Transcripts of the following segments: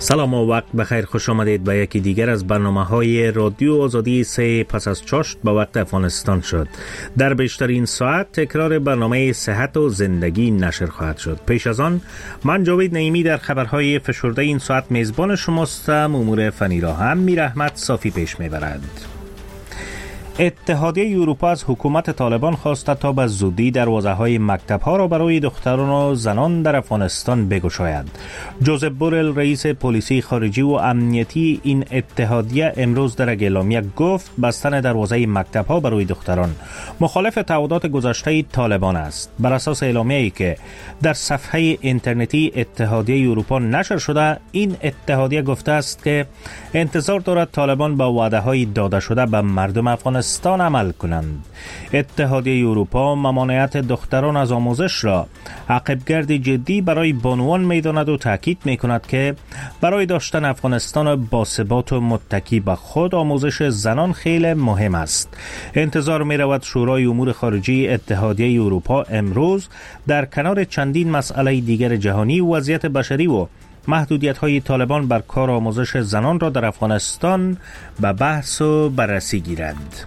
سلام و وقت بخیر، خوش آمدید به یکی دیگر از برنامه‌های رادیو آزادی 3 پس از چاشت به وقت افغانستان شد. در بیشترین ساعت تکرار برنامه صحت و زندگی نشر خواهد شد. پیش از آن من جاوید نعیمی در خبرهای فشرده این ساعت میزبان شماستم. امور فنی را هم میر احمد صافی پیش میبرد. اتحادیه اروپا از حکومت طالبان خواسته تا به زودی دروازه‌های مکتب‌ها را برای دختران و زنان در افغانستان بگشاید. جوزف بورل رئیس پلیسی خارجی و امنیتی این اتحادیه امروز در اعلامیه گفت بستن دروازه مکتب‌ها برای دختران مخالف تعهدات گذشته طالبان است. بر اساس اعلامیه‌ای که در صفحه اینترنتی اتحادیه اروپا نشر شده، این اتحادیه گفته است که انتظار دارد طالبان با وعده‌های داده شده به مردم افغانستان عمل کنند. اتحادیه اروپا ممانعت دختران از آموزش را عقبگرد جدی برای بانوان می‌داند و تاکید می‌کند که برای داشتن افغانستان باثبات و متکی به خود آموزش زنان خیلی مهم است. انتظار می‌رود شورای امور خارجه اتحادیه اروپا امروز در کنار چندین مسئله دیگر جهانی وضعیت بشری و محدودیت‌های طالبان بر کار آموزش زنان را در افغانستان به بحث و بررسی گیرد.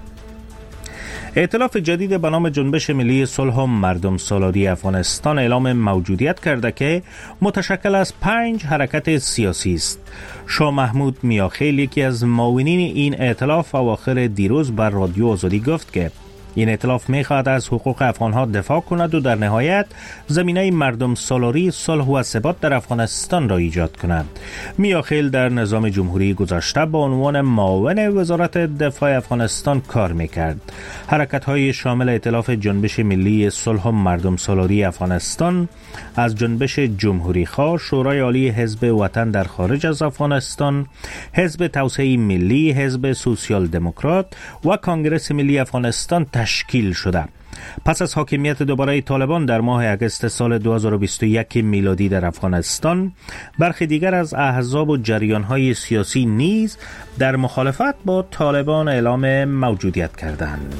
ائتلاف جدید به نام جنبش ملی صلح و مردم سالاری افغانستان اعلام موجودیت کرده که متشکل از 5 حرکت سیاسی است. شاه محمود میاخیل یکی از معاونین این ائتلاف اواخر دیروز بر رادیو آزادی گفت که این ائتلاف می‌خواهد از حقوق افغان‌ها دفاع کند و در نهایت زمینه مردم سالاری، صلح و ثبات در افغانستان را ایجاد کند. میاخیل در نظام جمهوری گذشته با عنوان معاون وزارت دفاع افغانستان کار می‌کرد. حرکت‌های شامل ائتلاف جنبش ملی صلح و مردم سالاری افغانستان از جنبش جمهوری‌خواه، شورای عالی حزب وطن در خارج از افغانستان، حزب توسعه ملی، حزب سوسیال دموکرات و کانگرس ملی افغانستان تشکیل شده. پس از حاکمیت دوباره طالبان در ماه اگست سال 2021 میلادی در افغانستان، برخی دیگر از احزاب و جریان‌های سیاسی نیز در مخالفت با طالبان اعلام موجودیت کردند.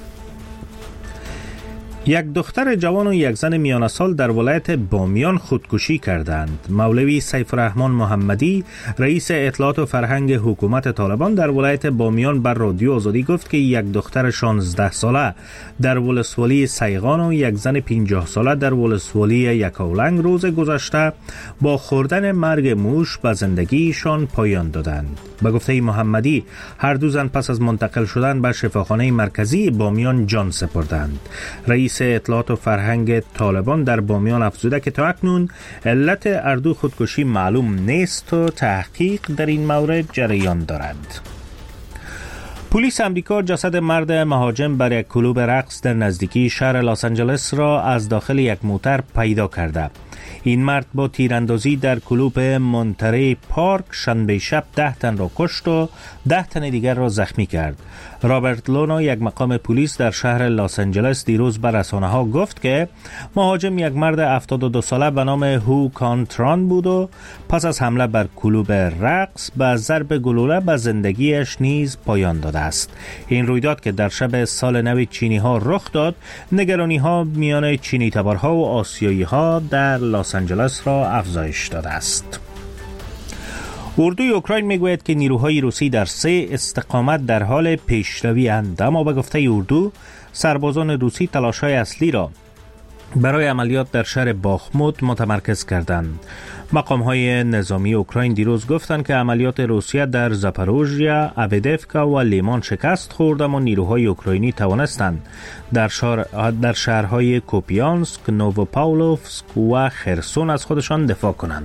یک دختر جوان و یک زن میانه سال در ولایت بامیان خودکشی کردند. مولوی سیف الرحمن محمدی رئیس اطلاعات و فرهنگ حکومت طالبان در ولایت بامیان بر رادیو آزادی گفت که یک دختر 16 ساله در ولسوالی سیغان و یک زن 50 ساله در ولسوالی یکاولنگ روز گذشته با خوردن مرگ موش به زندگیشان پایان دادند. به گفته محمدی هر دو زن پس از منتقل شدن به شفاخانه مرکزی بامیان جان سپردند. رئیس اطلاعات و فرهنگ طالبان در بامیان افزوده که تا اکنون علت هر دو خودکشی معلوم نیست و تحقیق در این مورد جریان دارد. پلیس امریکا جسد مرد مهاجم بر یک کلوب رقص در نزدیکی شهر لس آنجلس را از داخل یک موتر پیدا کرده. این مرد با تیراندازی در کلوب مونتری پارک شنبه شب 10 تن را کشت و 10 تن دیگر را زخمی کرد. رابرت لونا یک مقام پلیس در شهر لس آنجلس دیروز بر رسانه‌ها گفت که مهاجم یک مرد 72 ساله به نام هو کانتران بود و پس از حمله بر کلوب رقص به ضرب گلوله به زندگیش نیز پایان داده است. این رویداد که در شب سال نو چینی‌ها رخ داد، نگرانی‌ها میان چینی تبارها و آسیایی‌ها در لس آنجلس را افزایش داده است. اردوی اوکراین میگوید که نیروهای روسی در 3 استقامت در حال پیشروی اند، اما به گفته اردو سربازان روسی تلاش‌های اصلی را برای عملیات در شهر باخموت متمرکز کردند. مقام‌های نظامی اوکراین دیروز گفتند که عملیات روسیه در زاپاروژیا، اویدفکا و لیمان شکست خورد، اما نیروهای اوکراینی توانستند در شهرهای کوپیانسک، نووپاولوفسک و خرسون از خودشان دفاع کنند.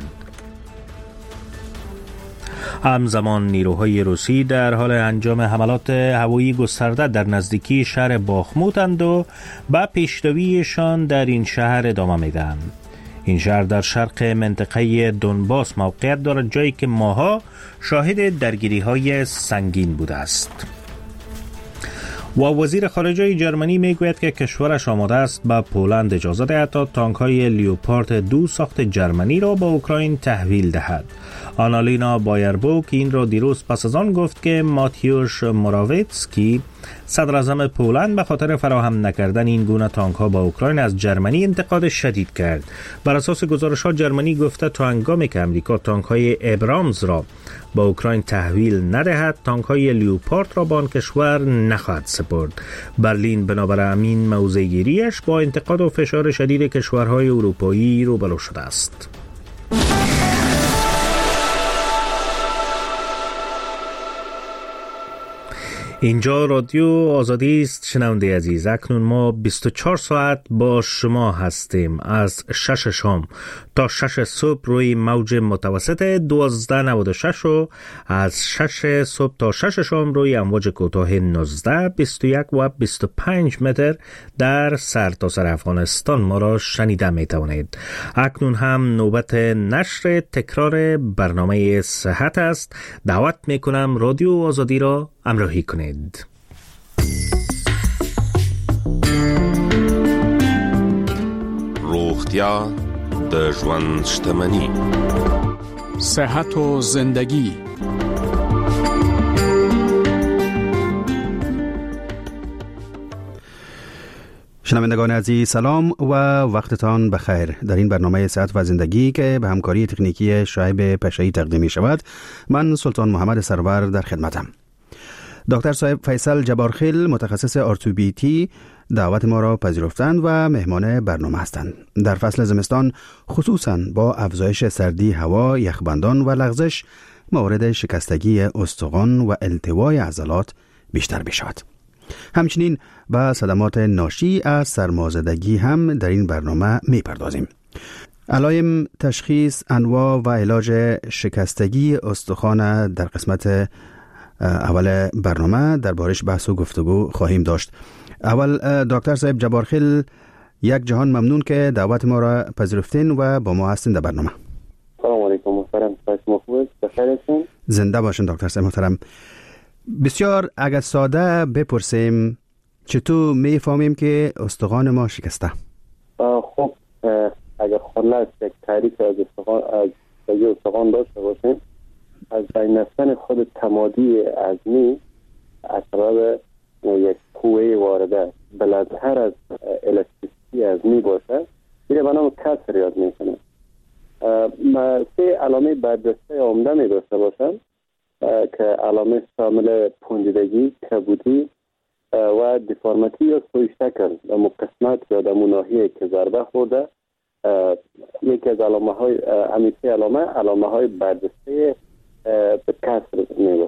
همزمان نیروهای روسی در حال انجام حملات هوایی گسترده در نزدیکی شهر باخموتند و به پیشرویشان در این شهر ادامه میدهند. این شهر در شرق منطقه دونباس موقعیت دارد، جایی که ماها شاهد درگیری‌های سنگین بوده است. و وزیر خارجه جرمنی میگوید که کشورش آماده است به پولند اجازه دهد تا تانک‌های لیوپارد 2 ساخت جرمنی را به اوکراین تحویل دهد. آنالینا بایربوک این را دیروز پس از آن گفت که ماتیوش موراویتسکی صدر اعظم پولند به خاطر فراهم نکردن این گونه تانک ها با اوکراین از جرمنی انتقاد شدید کرد. بر اساس گزارش‌ها جرمنی گفته تا هنگامی که امریکا تانک های ابرامز را با اوکراین تحویل ندهد تانک های لیوپارد را با آن کشور نخواهد سپرد. برلین بنابر همین موضع‌گیری‌اش با انتقاد و فشار شدید کشورهای اروپایی روبرو شده است. اینجا رادیو آزادی است. شنونده عزیز، اکنون ما 24 ساعت با شما هستیم، از 6 شام تا 6 صبح روی موج متوسط 1296 و از 6 صبح تا 6 شام روی امواج کوتاه 19 21 و 25 متر در سرتاسر افغانستان ما را شنیده می توانید. اکنون هم نوبت نشر تکرار برنامه صحت است. دعوت می کنم رادیو آزادی را همراهی کنید. روغتیا د ژوند شتمني، صحت و زندگی. شنوندگان عزیز سلام و وقتتان بخیر. در این برنامه صحت و زندگی که به همکاری تکنیکی شعیب پشایی تقدیم می شود، من سلطان محمد سرور در خدمتم. دکتر صاحب فیصل جبارخیل متخصص ارتوپدی دعوت ما را پذیرفتند و مهمان برنامه هستند. در فصل زمستان خصوصاً با افزایش سردی هوا، یخبندان و لغزش مورد شکستگی استخوان و التوای عضلات بیشتر بشود. همچنین به صدمات ناشی از سرمازدگی هم در این برنامه می پردازیم. علائم، تشخیص، انواع و علاج شکستگی استخوان در قسمت اول برنامه دربارش بحث و گفتگو خواهیم داشت. اول دکتر صاحب جبارخیل، یک جهان ممنون که دعوت ما را پذیرفتین و با ما هستین در برنامه. سلام علیکم محترم، بخیر هستین؟ زنده باشین دکتر صاحب محترم. بسیار اگر ساده بپرسیم چطور میفهمیم که استخوان ما شکسته؟ خب اگر خلاص یک تعریف از استخوان داشته باشیم، از بین رفتن خود تمادی عظمی از سبب یک قوه وارده بلندتر از الاستیسیتی عظمی باشه، این به نام کسر یاد میکنه. سه علامه برجسته عمده می داشته باشن که علامه شامل پوندیدگی، کبودی و دیفارماتی یا سوی شکل در قسمت یا در ناحیه که ضربه خورده. یکی از علامه های برجسته به کسر میگه.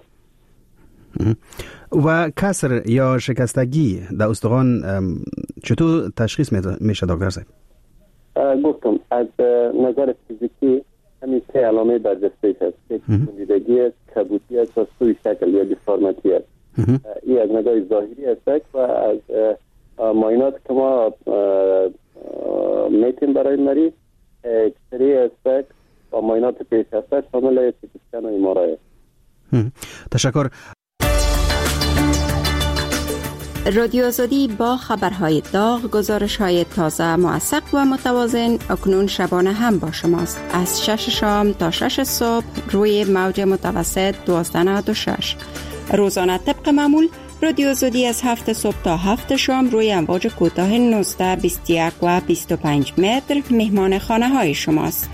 و کسر یا شکستگی در استخوان چطور تشخیص میشه دکتر صاحب؟ گفتم از نظر فیزیکی همین سه علامه برجسته هست که پوندیدگی است، کبودی است و سوی شکل یا دیفارماتی است. این از نظر ظاهری است و از معاینات که ما میتیم برای مریض اکسری است و معاینات پیش است شامل سیتی اسکن و ام آر آی. تشکر. رادیو آزادی با خبرهای داغ، گزارش‌های تازه، موثق و متوازن اکنون شبانه هم با شماست. از 6 شام تا 6 صبح روی موج متوسط 1296. روزانه طبق معمول رادیو آزادی از 7 صبح تا 7 شام روی امواج کوتاه 19 21 و 25 متر مهمان خانه های شماست.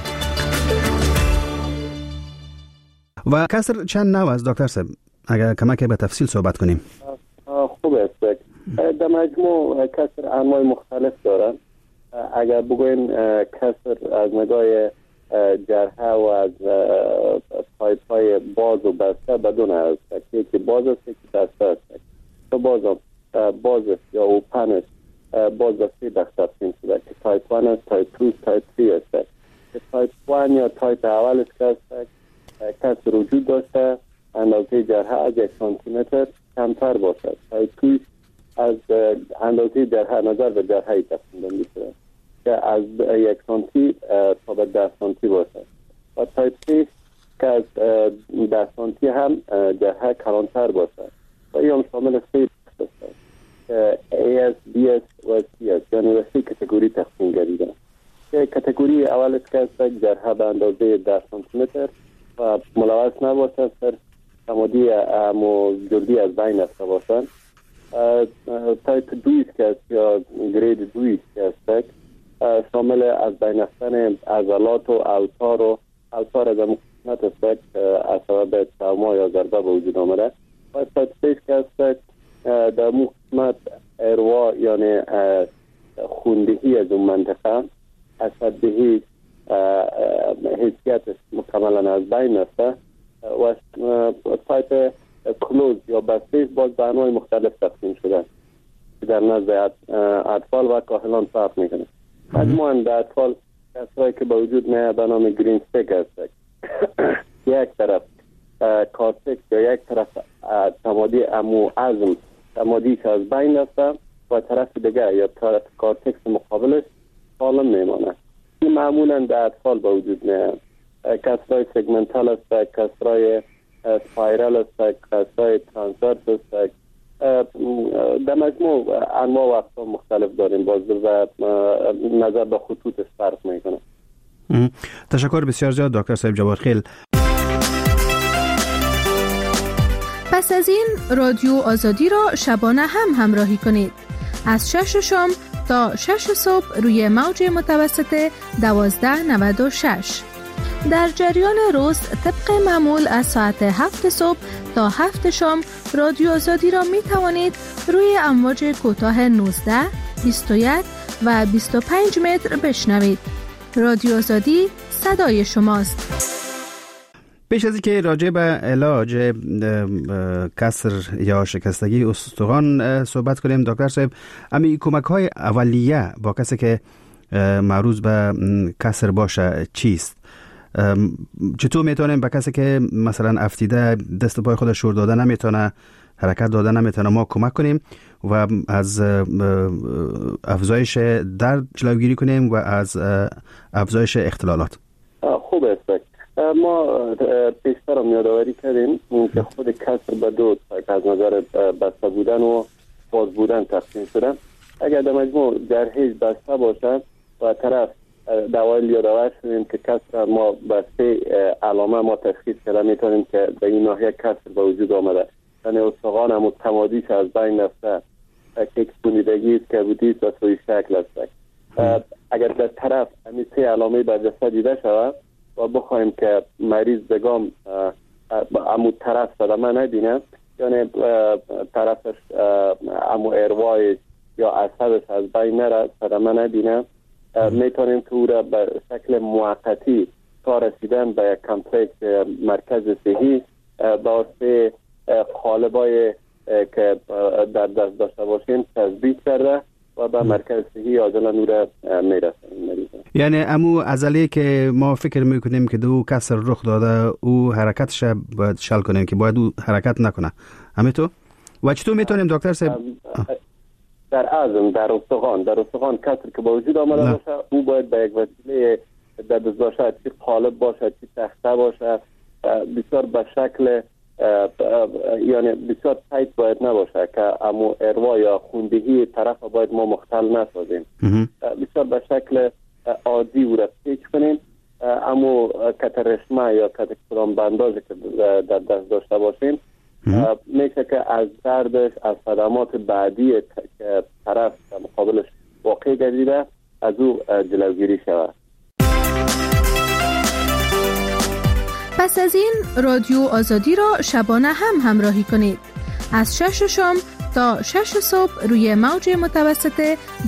و کسر چند نوع است دکتر صاحب؟ اگر کمک به تفصیل صحبت کنیم. خوب است. در مجموع کسر انواع مختلف دارن. اگر بگوین کسر از نگاه جرحه و از پایپای باز و بسته بدون است. یکی باز است، یکی بسته است. تو باز است یا اوپن است. باز است در تقسیم شده که تایپ 1 است، تایپ 2 است، تایپ 3 است. که تایپ 1 یا تایپ اول است که کسر وجود داشته اندازه جرحه از 1 سانتی متر کمتر باشد. تایپ 2 از اندازه جرحه نظر به جرحه تقسیم بندی شده که از 1 سانتی تا به 10 سانتی باشد و تایپ 3 که از 10 سانتی هم جرحه کلانتر باشد و این هم شامل 3 بخش است که AS، BS و CS یعنی به 3 کتگوری تقسیم گردیده که کتگوری اول است که جرحه به اندازه 10 سانتی متر و ملوث نباشد، سر تمادی جلدی از بین رفته باشند. تایپ 2 که است یا گرید 2 که است شامل از بین رفتن عضلات و اوتار از قسمت است از سبب تروما یا ضربه به وجود آمده. و تایپ 3 که است در قسمت اروا یعنی خوندهی از اون منطقه عصبدهی حیثیتش مکملا از بین رفته و تایپ کلوز یا بسته باز به انواع مختلف تقسیم شده که در نزد اطفال و کاهلان فرق میکنه. مجموعاً در اطفال کسایی که به وجود میاد به نام گرین استیک هست، یک طرف کارتکس یا یک طرف تمادی امو عظم تمادیش از بین رفته و طرف دیگه یا طرف کارتکس مقابلش سالم میمانه. این معمولا در اطفال به وجود میاد. کسرای سگمنتال است، کسرای سپایرال است، کسرای ترانسورس است. در مجموع انواع و اقسام مختلف داریم باز و نظر به خطوطش فرق میکنه. تشکر بسیار زیاد دکتر صاحب جوادخیل. پس از این رادیو آزادی را شبانه هم همراهی کنید از 6 شام تا 6 صبح روی موج متوسط 1296. در جریان روز طبق معمول از ساعت 7 صبح تا 7 شام رادیو آزادی را می توانید روی امواج کوتاه 19, 21 و 25 متر بشنوید. رادیو آزادی صدای شماست. پیش از اینکه راجع به علاج کسر یا شکستگی استخوان صحبت کنیم دکتر صاحب، امی کمک‌های اولیه با کسی که معروض به کسر باشه چیست؟ چطور میتونیم به کسی که مثلا افتیده دست و پای خودش شور داده نمیتونه، حرکت داده نمیتونه، ما کمک کنیم و از افزایش درد جلوگیری کنیم و از افزایش اختلالات؟ خوب است. ما پیشتر هم یادآوری کردیم که خود کسر به دو از نظر بسته بودن و باز بودن تقسیم شده. اگر در مجموع جرحه‌اش بسته باشد و طرف دوایل یادآور شدیم که کسر ما به 3 علامه ما تشخیص کرده میتونیم که به این ناحیه کسر به وجود آمده، یعنی استخوان هم تمادیش از بین رفته، ککسونیدگی است، کبودی است و سوی شکل است. اگر در طرف همین 3 علامه برجسته دیده شود و بخوایم که مریض بگم امو طرف صدمه نبینه، یعنی طرفش امو اروایش یا عصبش از بین نره، صدمه نبینه، میتونیم که او را به شکل موقتی تا رسیدن به یک کمپلکس مرکز صحی واسه قالبای که در دست داشته باشیم تثبیت کرده و به مرکز صحی عاجلا او را میرسیم. یعنی امو عضله که ما فکر میکنیم که دو کسر رخ داده او حرکتش باید شل کنیم که باید او حرکت نکنه، همینطور؟ و چطور میتونیم دکتر صاحب در عظم در استخوان کسر که با وجود آمده باشه او باید به یک وسیله در دست باشه، چی قالب باشه چی تخته باشه، بسیار به شکل یعنی بسیار تایت باید نباشه که امو اروا یا خوندهی طرف باید ما مختل نسازیم. بسیار به شکل عادی او را پیچ کنیم. امو کترشمه یا کتکسران بندازی که در دست داشته باشیم میشه که از دردش، از صدمات بعدی که طرف مقابلش واقع گردیده از او جلوگیری شود. پس از این رادیو آزادی را شبانه هم همراهی کنید از 6 شام تا 6 صبح روی موج متوسط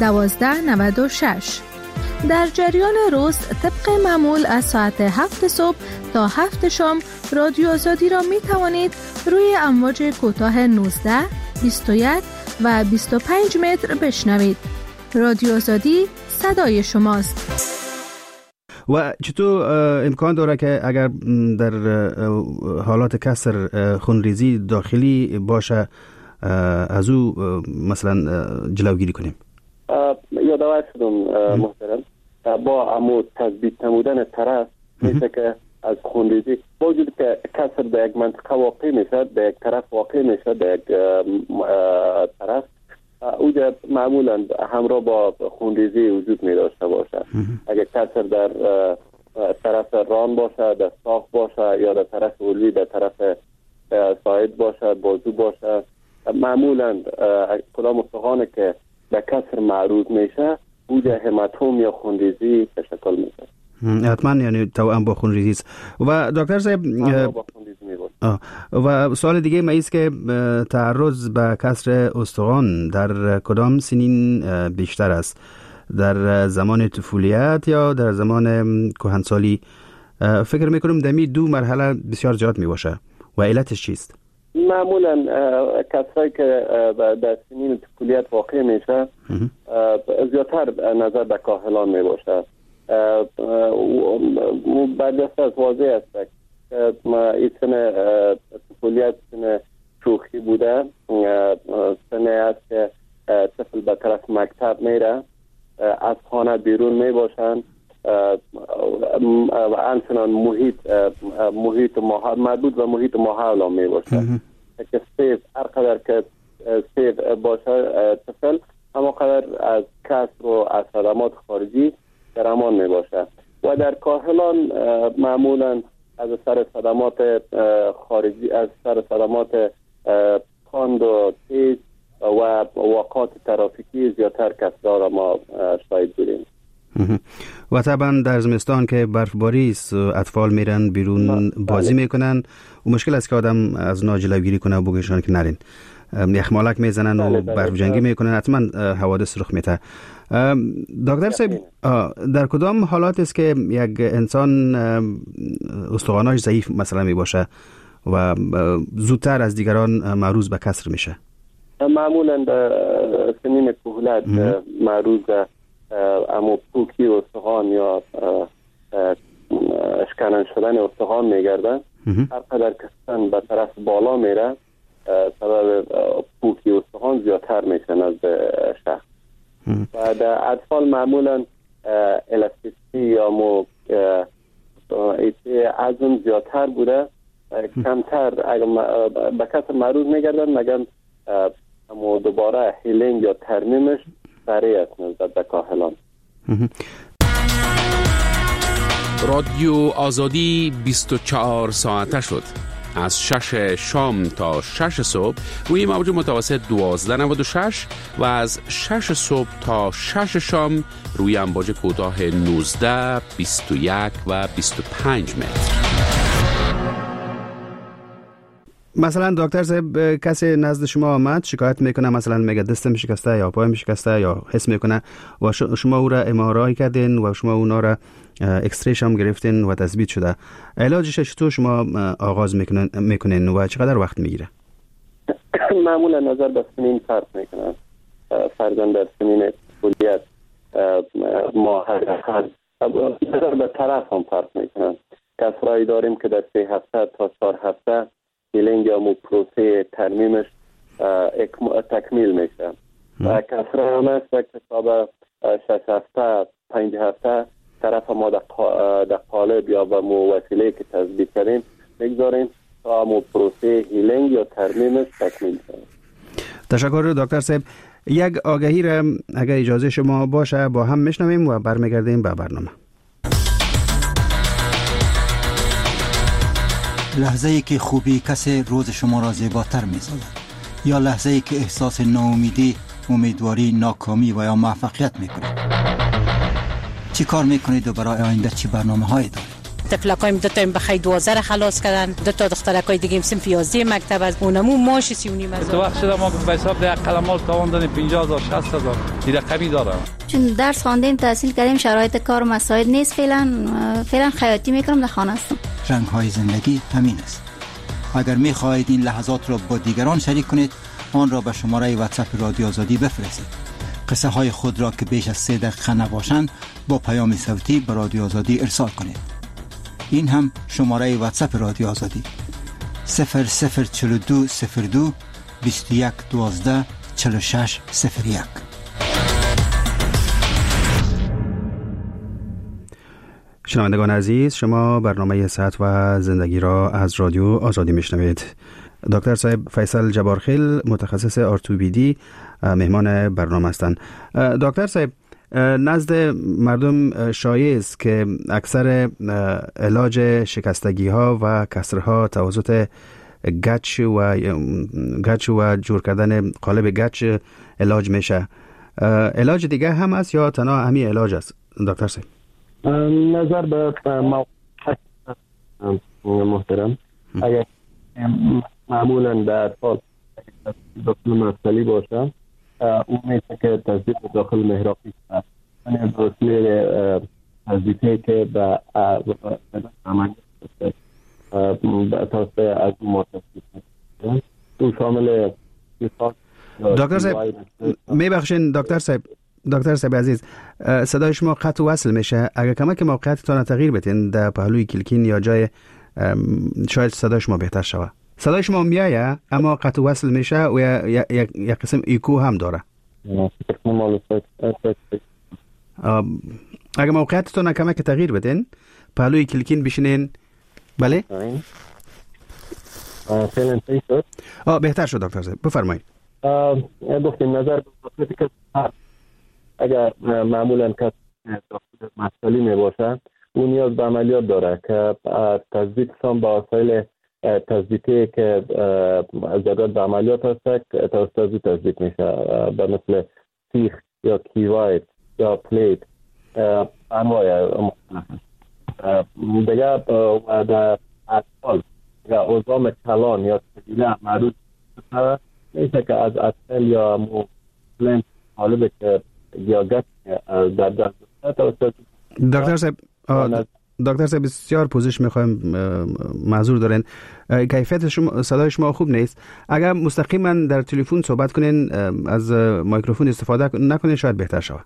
1296. در جریان روز طبق معمول از ساعت 7 صبح تا 7 شام رادیو آزادی را می توانید روی امواج کوتاه 19, 21 و 25 متر بشنوید. رادیو آزادی صدای شماست. و چطور امکان داره که اگر در حالات کسر خونریزی داخلی باشه از او مثلا جلوگیری کنیم؟ یادآور شدم محترم، با امو تثبیت نمودن طرف میشه که از خونریزی با وجود که کسر در یک منطقه واقع میشه، در یک طرف واقع میشه، در یک طرف اوجا معمولا همراه با خونریزی وجود می داشته باشه. اگر کسر در طرف ران باشه، در ساق باشه یا در طرف اولی، در طرف ساعد باشه، بازو باشه. معمولا کدام استخوانی که به کسر معروض میشه بوجه هماتوم یا خونریزی تشکل میشه. حتما یعنی توأم با خونریزی است. و دکتر صاحب و سوال دیگه ما است که تعرض به کسر استخوان در کدام سنین بیشتر است؟ در زمان طفولیت یا در زمان کهنسالی؟ فکر میکنم دمی دو مرحله بسیار زیاد می باشه و علتش چیست؟ معمولا کسایی که در سنین طفولیت واقع میشه زیادتر نظر به کاهلان می باشه. بردست از واضح است که این سن طفولیت سن شوخی بوده، سنه است که طفل به طرف مکتب میره، از خانه بیرون می باشند و همچنان محیط مربوط و محیط ماحول می باشند که سیف هر قدر که سیف باشه طفل اما قدر از کسر و از صدمات خارجی در امان می باشه. و در کاهلان معمولا از سر صدمات خارجی، از سر صدمات کند و تیز و واقعات ترافیکی زیادتر کسر ما شاید بودیم. و طبعا در زمستان که برفباری است اطفال میرن بیرون بازی میکنن و مشکل است که آدم از اونا جلوگیری کنه و بگیشن که نرین، یخمالک میزنن و برف جنگی میکنن، حتما حوادث رخ میده. دکتر صاحب در کدام حالات است که یک انسان استخواناش ضعیف مثلا میباشه و زودتر از دیگران معروض به کسر میشه؟ معمولا در سنین کهولت معروض اما پوکی استخوان یا اشکنن شدن استخوان میگردن. هر قدر که سن به طرف بالا میره سبب پوکی استخوان زیادتر میشه نزد شخص. و در اطفال معمولا الاستیسی یا عزم زیادتر بوده، کمتر اگر به کسر معروض میگردن مگر اما دوباره هیلینگ یا ترمیمش سریع است نسبت به کاهلان. رادیو آزادی 24 ساعته شد. از 6 شام تا 6 صبح روی موج متوسط 1296 و از 6 صبح تا 6 شام روی امواج کوتاه 19، 21 و 25 متر. مثلا دکتر صاحب کسی نزد شما آمد شکایت میکنه، مثلا میگه دستم شکسته یا پایم شکسته یا حس میکنه و شما او را MRI کردین و شما اونا را اکسریش هم گرفتین و تثبیت شده، علاجش چطور شما آغاز میکنین و چقدر وقت میگیره؟ معمولا نظر به سنین فرق میکنن. فرزند در سنین طفولیت ماه نظر به طرف هم فرق میکنن. کسرایی داریم که در 3 هفته تا 4 هفته هیلینگ یا پروسه ترمیمش تکمیل میشه و کسرا هم است که تا 6 هفته 5 هفته طرف ما در قالب یا به وسیله که تثبیت کردیم میگذاریم تا پروسه هیلینگ یا ترمیمش تکمیل شد. تشکر دکتر صاحب. یک آگهی را اگر اجازه شما باشه با هم میشنویم و برمیگردیم به برنامه. لحظه‌ای که خوبی کسی روز شما را زیباتر می‌سازد یا لحظه‌ای که احساس ناامیدی، امیدواری، ناکامی و یا موفقیت می‌کنید. چی کار می‌کنید و برای آینده چی برنامه‌هایی دارید؟ طفلکایم 2 تا بخی 12 را خلاص کردن، 2 تا دخترکای دیگه هم صنف 11 مکتب از اونمو ماش 39 از. تو وقت شده ما به حساب ده قلمال تاوان 50000 60000 این رقمی داره. چون درس خواندیم تحصیل کردیم شرایط کار مساعد نیست، فعلا خیاطی میکنم، در خانه هستم. رنگ‌های زندگی همین است. اگر می‌خواهید این لحظات را با دیگران شریک کنید آن را به شماره واتساپ رادیو آزادی بفرستید. قصه های خود را که بیش از 3 دقیقه نباشند با پیام صوتی به رادیو آزادی ارسال کنید. این هم شماره واتساپ رادیو آزادی 004202 21 12 46 01. شنوندگان عزیز، شما برنامه صحت و زندگی را از رادیو آزادی میشنوید. دکتر صاحب فیصل جبارخیل متخصص ارتوپدی مهمان برنامه هستند. دکتر صاحب نزد مردم شایع است که اکثر علاج شکستگی ها و کسرها توسط گچ و جور کردن قالب گچ علاج میشه. علاج دیگه هم است یا تنها همین علاج است دکتر صاحب؟ نظر به محترم، اگر معمولا در حال داخل مفصلی باشه اون میشه که تزریق داخل محراقی است، یعنی وسیله تزریقی که به عملیات توسط از ما تزریق میشه. اون شامل دکتر صاحب میبخشین دکتر صاحب عزیز، صدای شما قطع وصل میشه. اگر کمک موقعیتتان تغییر بدین در پهلوی کلکین یا جای شاید صدای شما بهتر شود. صدای شما میایه اما قطع وصل میشه و یک قسم ایکو هم داره. اگر موقعیتتان کمک تغییر بدین پهلوی کلکین بشینین. بله بهتر شد دکتر صاحب، بفرمایید. گفتیم نظر به اگر معمولا کسی مسئولی می باشه اون نیاز به عملیات داره که تثبیت هم با وسایل تثبیتی که ضرورت به عملیات هست توسط تثبیت میشه، به مثل سیخ یا کیواید یا پلیت انواع مختلف. دیگه در اطفال یا عظام کلان یا سبیله معروض میشه که از اطفال یا موفلنت حالبه که یا گت در دست دکتر صاحب بسیار پوزش میخوایم، معذور دارین، کیفیت صدای شما خوب نیست. اگر مستقیما در تلفن صحبت کنین از میکروفون استفاده نکنین شاید بهتر شود.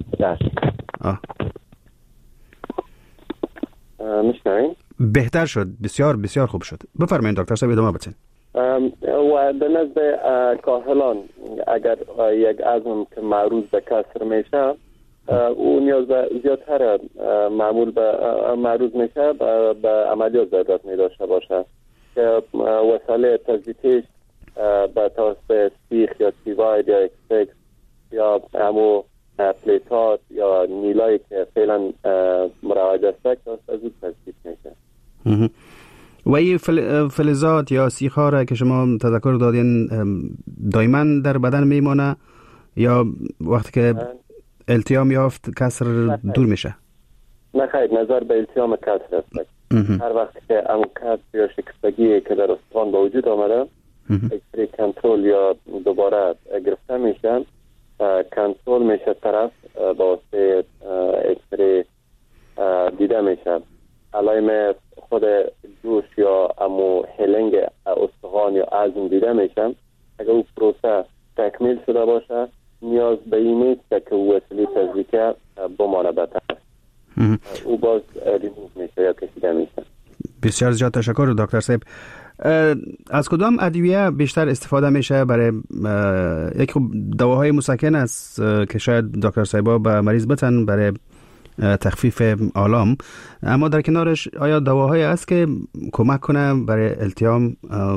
میشنوین؟ بهتر شد، بسیار بسیار خوب شد. بفرمایید دکتر صاحب ادامه بدین. و به نزد کاهلان اگر یک عظم که معروض به کسر میشه او نیاز به زیادتر معروض میشه به عملیات ضرورت می داشته باشه که وسایل تثبیتیش به توسط سیخ یا تیواید یا اکسپکس یا همو پلیتات یا نیلایی که فعلا مروج است توسط از او تثبیت میشه. و این فلزات یا سیخ‌ها را که شما تذکر دادین دائما در بدن میمانه یا وقتی که التیام یافت کسر دور میشه؟ نه خیر، نظر به التیام کسر است. هر وقت که اون کسر یا شکستگی که در استخوان به وجود آمده اکسری کنترل یا دوباره گرفته میشه، کنترل میشه طرف با واسطه اکسری دیده میشه. علائم خود جوش یا امو هلنگ استخوان یا عظم دیده میشه. اگر او پروسه تکمیل شده باشه نیاز به این نیست که وسیله تزریقی بمانه به طرف، او باز ریموو میشه یا کشیده میشه. بسیار زیاد تشکر دکتر صاحب. از کدام ادویه بیشتر استفاده میشه برای یک دواهای مسکن است که شاید دکتر صاحبا به مریض بتن برای تخفیف آلام، اما در کنارش آیا دواهایی است که کمک کنه برای التیام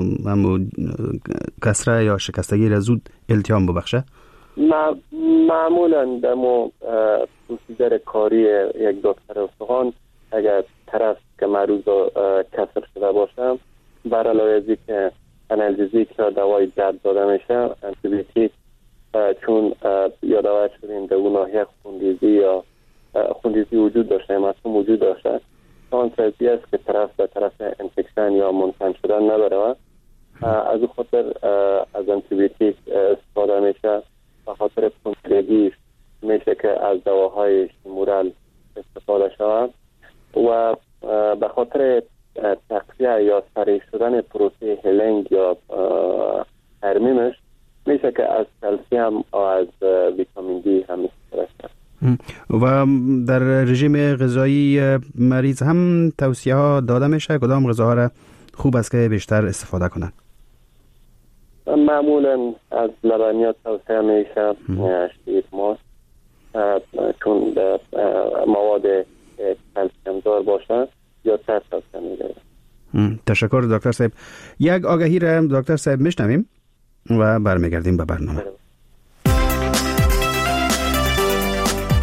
کسره یا شکستگی را زود التیام ببخشه؟ معمولا دمو پروسیجر کاری یک دکتر استخوان اگر طرف که معروض کسر شده باشه بر علاوه از اینکه آنالژزیک یا دوای درد داده میشه، انتیبیوتیک چون یادآور شدیم در اون ناحیه خونریزی وجود داشته، مصوم وجود داشته، شانس ازی است که طرف به طرف انفکشن یا منفعل شدن نبره. از اون خاطر از انتیبیوتیک استفاده میشه، به خاطر خونریزی میشه که از دواهای مورال استفاده شود و به خاطر تقویه یا سریع شدن پروسه هلنگ یا ترمیمش میشه که از کلسیم و از ویتامین دی هم استفاده شد. و در رژیم غذایی مریض هم توصیه ها داده میشه کدام غذاها را خوب است که بیشتر استفاده کنند؟ معمولا از لبنیات توصیه میشه، شیر، ماست، چون مواد کلسیم دار باشه یا تر توصیه میشه. تشکر دکتر صاحب. یک آگهی را دکتر صاحب میشنویم و برمیگردیم به برنامه.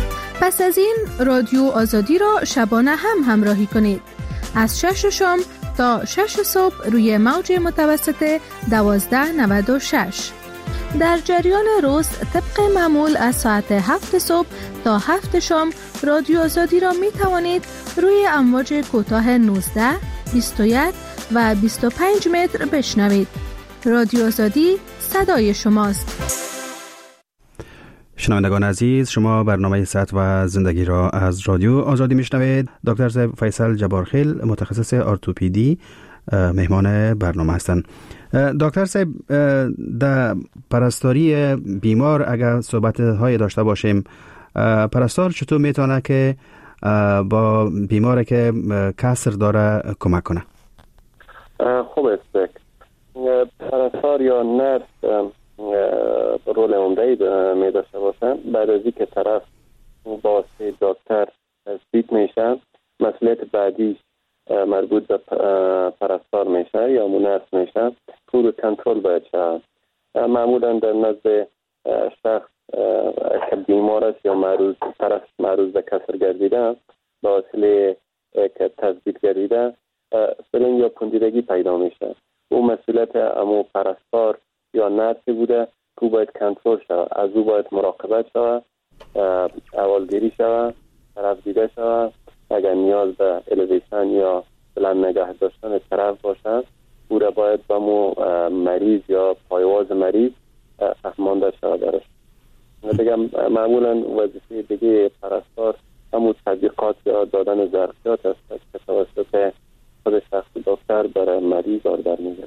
پس از این رادیو آزادی را شبانه هم همراهی کنید. از 6 شام تا 6 صبح روی موج متوسط 1296. در جریان روز طبق معمول از ساعت 7 صبح تا 7 شام رادیو آزادی را می توانید روی امواج کوتاه 19, 21 و 25 متر بشنوید. رادیو آزادی صدای شماست. شنوندگان عزیز، شما برنامه صحت و زندگی را از رادیو آزادی میشنوید. دکتر صاحب فیصل جبارخیل، متخصص ارتوپدی، مهمان برنامه هستند. دکتر صاحب، در پرستاری بیمار اگر صحبت های داشته باشیم، پرستار چطور میتونه که با بیماری که کسر داره کمک کنه؟ خوب است. پرستار یا نرس رول عمده‌ای می داشته باشن. بعد از اینکه طرف با دکتر تثبیت میشه، مسئولیت بعدی مربوط به پرستار میشه یا نرس میشه. پور کنترل باید شد. معمولا در نزد شخص که بیمار است یا طرف معروض به کسر گردیده، با وسیله که تثبیت گردیده فلنگ یا پوندیدگی پیدا میشه. او مسئولیت امو پرستار یا نرسی بوده که باید کنترل شود. از او باید مراقبت شود، اولگیری شود، طرف دیده شود. اگر نیاز به الیویشن یا بلند نگه داشتن طرف باشد، او را باید به مو مریض یا پایواز مریض فهمانده شود درش. دیگه معمولا وظیفه دیگه پرستار همون تطبیقات یا دادن ظرفیات است که توسط خود شخص دکتر برای مریض در میگه.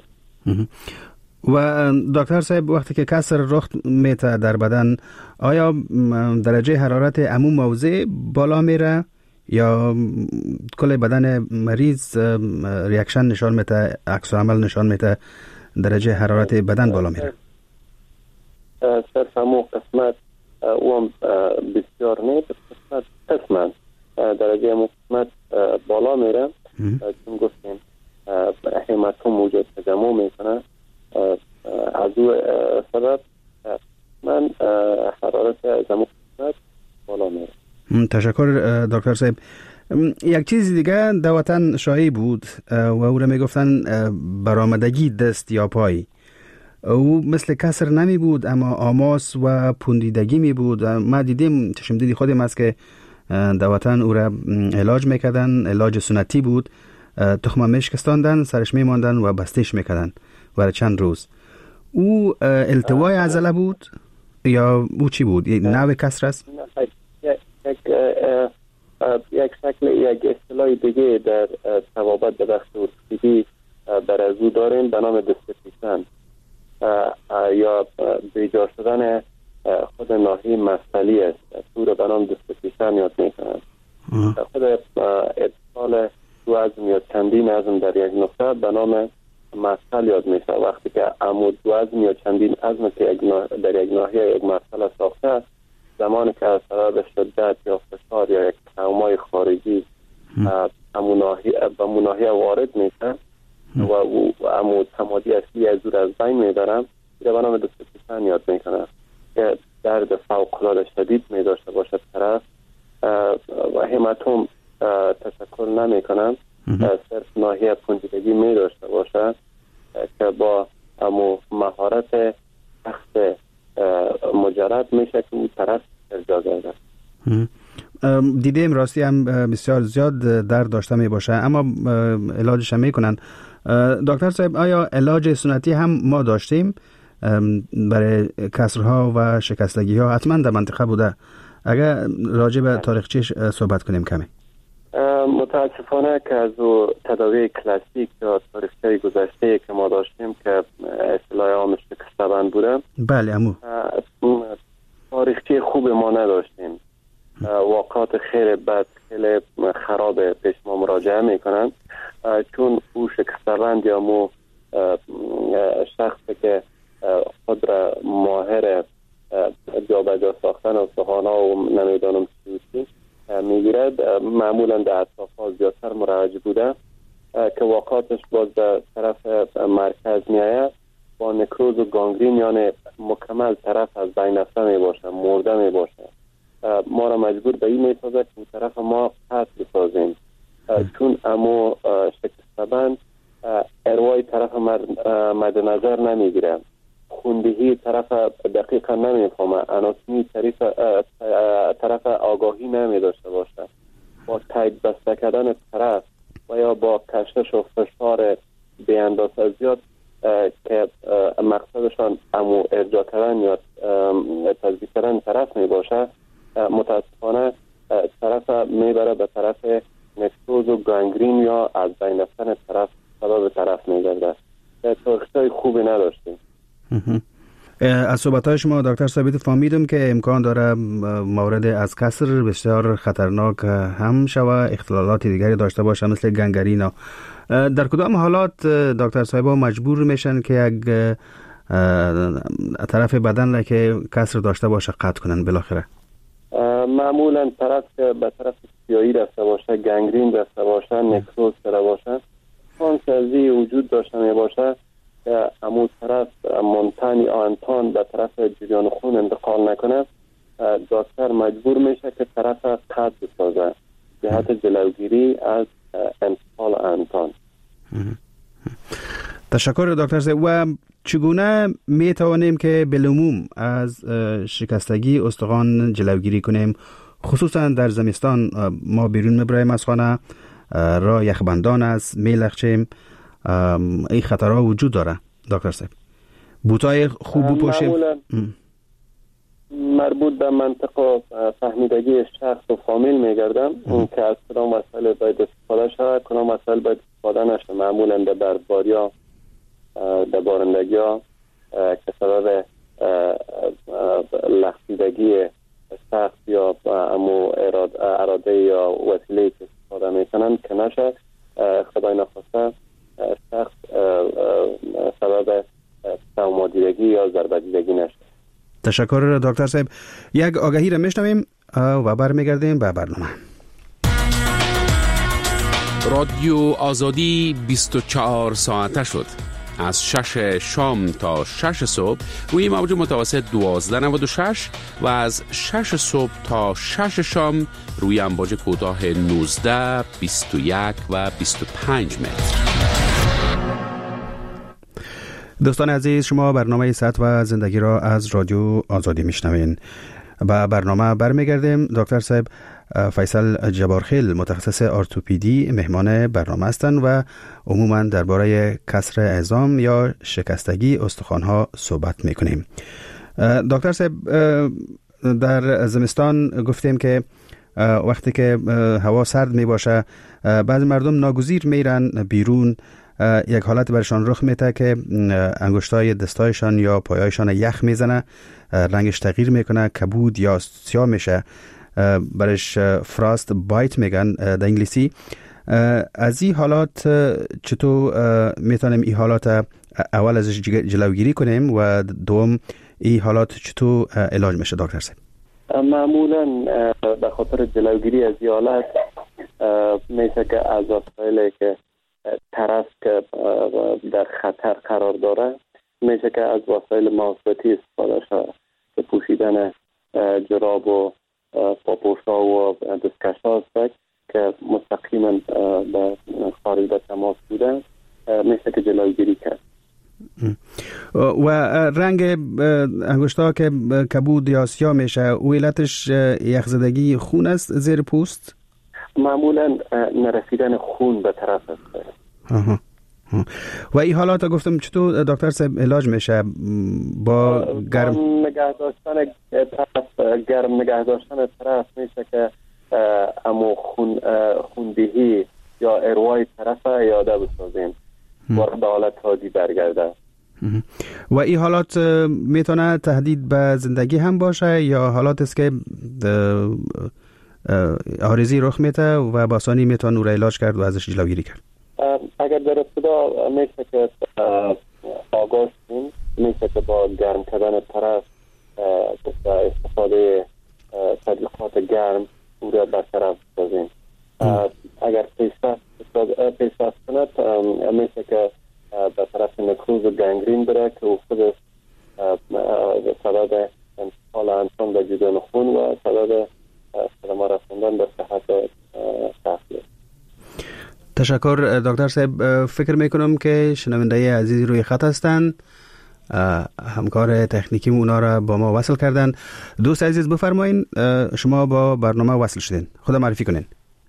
و دکتر صاحب، وقتی که کسر رخ میته در بدن، آیا درجه حرارت عموم موضع بالا میره یا کل بدن مریض ریاکشن نشان میده، عکس عمل نشان میده درجه حرارت بدن بالا میره؟ صرف همون قسمت او بسیار نیست، قسمت درجه همون قسمت بالا میره. چون گفتیم همتون موجود تجمع میکنه، از او سبب من حرارت از همون قسمت بالا میره. تشکر دکتر صاحب. یک چیز دیگه در وطن شایع بود و او را میگفتن برآمدگی دست یا پای. او مثل کسر نمی بود اما آماس و پوندیدگی می بود. ما دیدیم، چشم دیدی خودم است که در وطن او را علاج میکردن، علاج سنتی بود. تخم میشکستاندن، سرش میماندن و بستش میکردن برای چند روز. او التوای عضله بود یا او چی بود؟ نوع کسر است؟ یک شکل، یک اصطلاح دیگه در توابط به بخش ارتوپدی بر از او داریم به نام دستپیشن یا بیجار شدن خود ناحیه مفصلی است. او رو به نام دستپیشن یاد میکنن. خود اتصال دو عظم یا چندین عظم در یک نقطه به نام مفصل یاد میشه. وقتی که عمود دو عظم یا چندین عظم که در یک ناحیه یک مفصل ساخته، زمانی که از سبب شدت یا فشار یا یک ترومای خارجی به ناحیه وارد میشه و او عمود تمادی اصلی از او از بین میبرن، به نام دستپیشن یاد میکنه که درد فوق‌العاده شدید میداشته باشد طرف و همتون تشکر نمیکنن، صرف ناحیه پوندیدگی میداشته باشد که با مهارت سخت مجرد میشه که اون طرف ارجاع گرده. دیدیم راستی هم بسیار زیاد درد داشته می باشه اما علاجش هم میکنن. دکتر صاحب، آیا علاج سنتی هم ما داشتیم برای کسرها و شکستگی ها؟ حتما در منطقه بوده. اگر راجع به تاریخچه‌اش صحبت کنیم کمی. متاسفانه که از تداوی کلاسیک یا تاریخچه گذشته که ما داشتیم که اصطلاح عامش شکستبند بوده، بله امو تاریخچه خوب ما نداشتیم. واقعات خیر بد خیلی خراب پیش ما مراجعه میکنن، چون او شکستبند یا مو شخصی که خود را ماهر جابجا ساختن و سهانا و نمیدانم چیزی میگیرد، معمولا در اطرافها زیادتر مروج بوده که واقعاتش باز به طرف مرکز میآید با نکروز و گانگرین، یعنی مکمل طرف از بین رفته می باشه، مرده می باشه. ما را را مجبور به این می‌سازد که اون طرف ما قطع بسازیم، چون امو شکستبند اروای طرف مد نظر نمیگیره، خوندهی طرف دقیقا نمیفهمه، اناتومی طرف آگاهی نمی داشته باشه. با تایید بسته کردن طرف و یا با کشش و فشار به اندازه زیاد که مقصدشان امو ارجاع کردن یا تثبیت کردن طرف می باشه، متاسفانه طرف میبره به طرف نکروز و گانگرین یا از بین رفتن طرف سبب طرف میگرده. تاریخ‌های خوبی نداشتیم. از صحبت‌های شما دکتر ثابت فهمیدم که امکان داره مورد از کسر بسیار خطرناک هم شوه، اختلالات دیگری داشته باشه مثل گانگرین. در کدام حالات دکتر صاحبا مجبور میشن که یک طرف بدن را که کسر داشته باشه قطع کنن بالاخره؟ معمولا طرف که به طرف سیایی رفته باشه، گانگرین رفته باشه، نکروز شده باشه، کانسرزی وجود داشته می باشه که امو طرف منتنی آنتان به طرف جریان خون انتقال نکنه، دکتر مجبور میشه که طرف قطع بسازه جهت جلوگیری از انتقال آنتان. تشکر دکتر صاحب. و چگونه می توانیم که بالعموم از شکستگی استخوان جلوگیری کنیم، خصوصا در زمستان ما بیرون میبرایم از خانه، راه یخبندان است، میلخچیم، این خطرها وجود داره دکتر صاحب؟ بوتای خوب بپوشیم؟ مربوط به منطقه فهمیدگی شخص و فامیل میگردم اون که از کدام وسایل باید استفاده شود، کدام وسایل باید استفاده نشه. معمولا در برفباری ها، در بارندگی ها که سبب لخزیدگی سخت یا امو اراده یا وسیله که استفاده میکنن که نشه، خدای نخواسته سخت سبب تومادیدگی یا ضربه دیدگی نشه. تشکر دکتر صاحب. یک آگهی را میشنویم و برمیگردیم به برنامه. رادیو آزادی 24 ساعته شد. از 6 شام تا 6 صبح روی موج متوسط 1296 و از 6 صبح تا 6 شام روی امواج کوتاه 19، 21 و 25 متر. دوستان عزیز، شما برنامه صحت و زندگی را از رادیو آزادی میشنوین. با برنامه برمیگردیم. دکتر صاحب فیصل جبارخیل متخصص ارتوپدی مهمان برنامه هستند و عموما درباره کسر عظام یا شکستگی استخوان‌ها صحبت میکنیم. دکتر صاحب، در زمستان گفتیم که وقتی که هوا سرد می باشه بعضی مردم ناگزیر میرن بیرون، یک حالت برشان رخ میده که انگشتای دستایشان یا پایایشان یخ میزنه، رنگش تغییر میکنه، کبود یا سیاه میشه، برش فراست بایت میگن در انگلیسی. از این حالات چطور میتونیم این حالات اول ازش جلوگیری کنیم و دوم این حالات چطور علاج میشه دکتر صاحب؟ معمولا به خاطر جلوگیری از این حالت میشه که از وسایلی که طرف که در خطر قرار داره میشه که از وسایل محافظتی استفاده شود که پوشیدن جراب و پاپوشا و دستکش‌ها است که مستقیما به خارج به تماس بودن میشه که جلوگیری کرد. و رنگ انگشتا که کبود یا سیاه میشه او علتش یخزدگی خون است زیر پوست؟ معمولا نرسیدن خون به طرف است. و این حالات گفتم چطور دکتر صاحب علاج میشه؟ با گرم نگه داشتن طرف، گرم نگه داشتن طرف میشه که امو خوندهی یا اروای طرف یاده بسازیم و به حالت عادی برگرده. و این حالات میتونه تهدید به زندگی هم باشه یا حالات است که عارضی رخ میده و با آسانی میتونه او را علاج کرد و ازش جلوگیری کرد؟ اگر در ابتدا میشه که آگاه شیم، میشه که با گرم کردن طرف و استفاده تطبیقات گرم او را برطرف بسازیم. اگر پیشرفت کند میشه که به طرف نکروز و گانگرین بره که او خود سبب انتقال انسان به جریان خون و سبب تشکر دکتر صاحب. فکر میکنم که شنونده عزیزی روی خط هستند، همکار تکنیکی اونا را با ما وصل کردن. دوست عزیز بفرمایین، شما با برنامه وصل شدین، خدا معرفی کنین.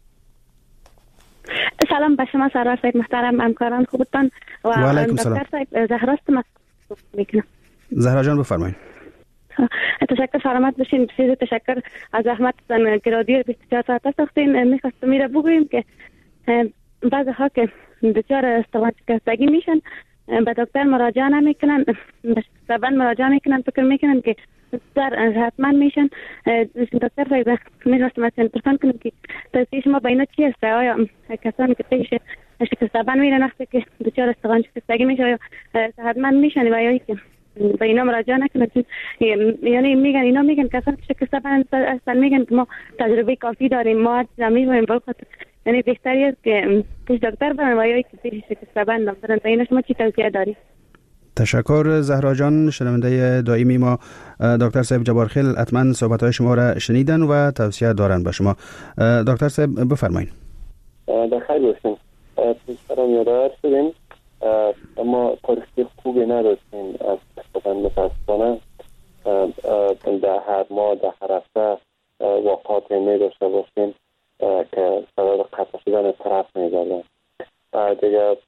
سلام به شما سرور صاحب محترم، همکاران خوبتان و علیکم سلام. دکتر صاحب زهراست میکنم. زهرا جان بفرمایین. تشکر، سلامت باشین. بسیار تشکر از زحمتتان که رادیو 24 ساعته ساختین. میخواستم میره بگویم که بعضی ها که دچار استخوان شکستگی میشن به دکتر مراجعه نمیکنن، به شکستبند مراجعه میکنن، فکر میکنن که در حتما میشن. دکتر صاحب میخواستم از انترفان کنم که توصیه شما به اینا چی است؟ آیا کسانی که پیش شکستبند میرن وقتی که دچار استخوان شکستگی میشه آیا حتما میشن و یا که به اینا مراجعه نکنن؟ یعنی میگن اینا میگن کسانی که شکستبند هستن میگن که ما تجربه کافی داریم، ما زمین و بخاطر یعنی بهتری است که پیش دکتر برن و یا که پیش شکستبند برن. تا اینا شما چی توصیه دارید؟ تشکر زهرا جان، شنونده دائمی ما. دکتر صاحب جبارخیل حتما صحبت‌های شما را شنیدن و توصیه دارن به شما. دکتر صاحب بفرمایید. بخیر باشین. پیشترم یادآور شدیم اما تاریخی خوبی نداشتیم از استفاده متاسفانه. در هر ماه در هر هفته واقعات می داشته باشیم که سبب قطع شدن طرف می گردن. دیگه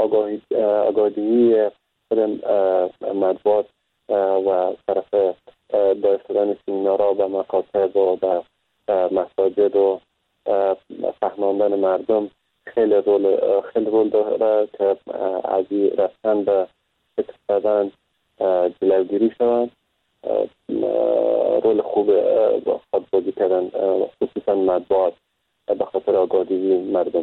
آگاهی مطبوعات و طرف داشتن سیمینارها به مکاتب و به مساجد و فهماندن مردم خیلی رول داره که از رفتن به شکستبند جلوگیری شوند. رول خوب خود بازی کردن خصوصا مطبوعات به خاطر آگاهی مردم.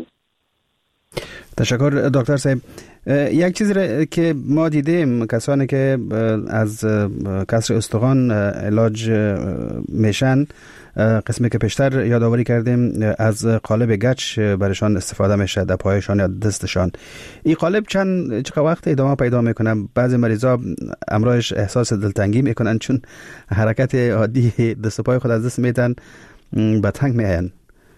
تشکر دکتر صاحب. یک چیزی که ما دیدیم کسانی که از کسر استخوان علاج میشن، قسمی که پیشتر یادآوری کردیم از قالب گچ برشان استفاده میشه در پایشان یا دستشان. این قالب چقدر وقت ادامه پیدا میکنه؟ بعضی مریضا امروزش احساس دلتنگی میکنن چون حرکت عادی دست و پای خود از دست میتن به تنگ میاین.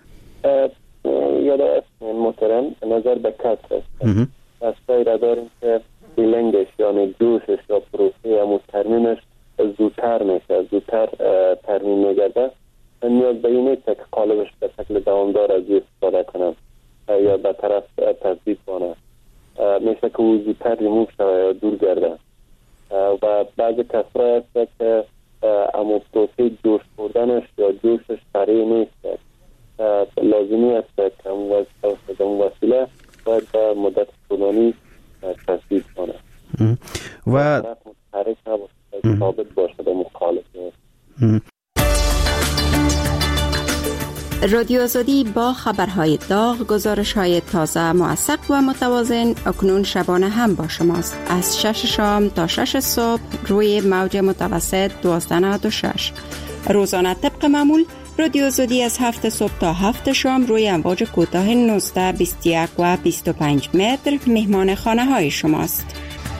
یادآور محترم نظر به کسر است. کسرهایی را داریم که بیلنگش یعنی جوشش یا پروسه همون ترمیمش زودتر میشه، زودتر ترمیم میگرده. نیاز به این نیست که قالبش به شکل دوامدار از استفاده کنم یا به طرف تثبیت کنه. میشه که او زودتر ریموو شده یا دور گرده. و بعضی کسرها هست که همون پروسه جوش بردنش یا جوشش سریع نیست. لازمی است که اون وسیله باید به مدت طولانی تثبیت کنه و متحرک نباشه، ثابت باشه به مخالف. رادیو آزادی با خبرهای داغ، گزارش‌های تازه، موثق و متوازن اکنون شبانه هم با شماست. از 6 شام تا 6 صبح روی موج متوسط 1296. روزانه طبق معمول رادیو آزادی از 7 صبح تا 7 شام روی امواج کوتاه 19، 21 و 25 متر مهمان خانه های شماست.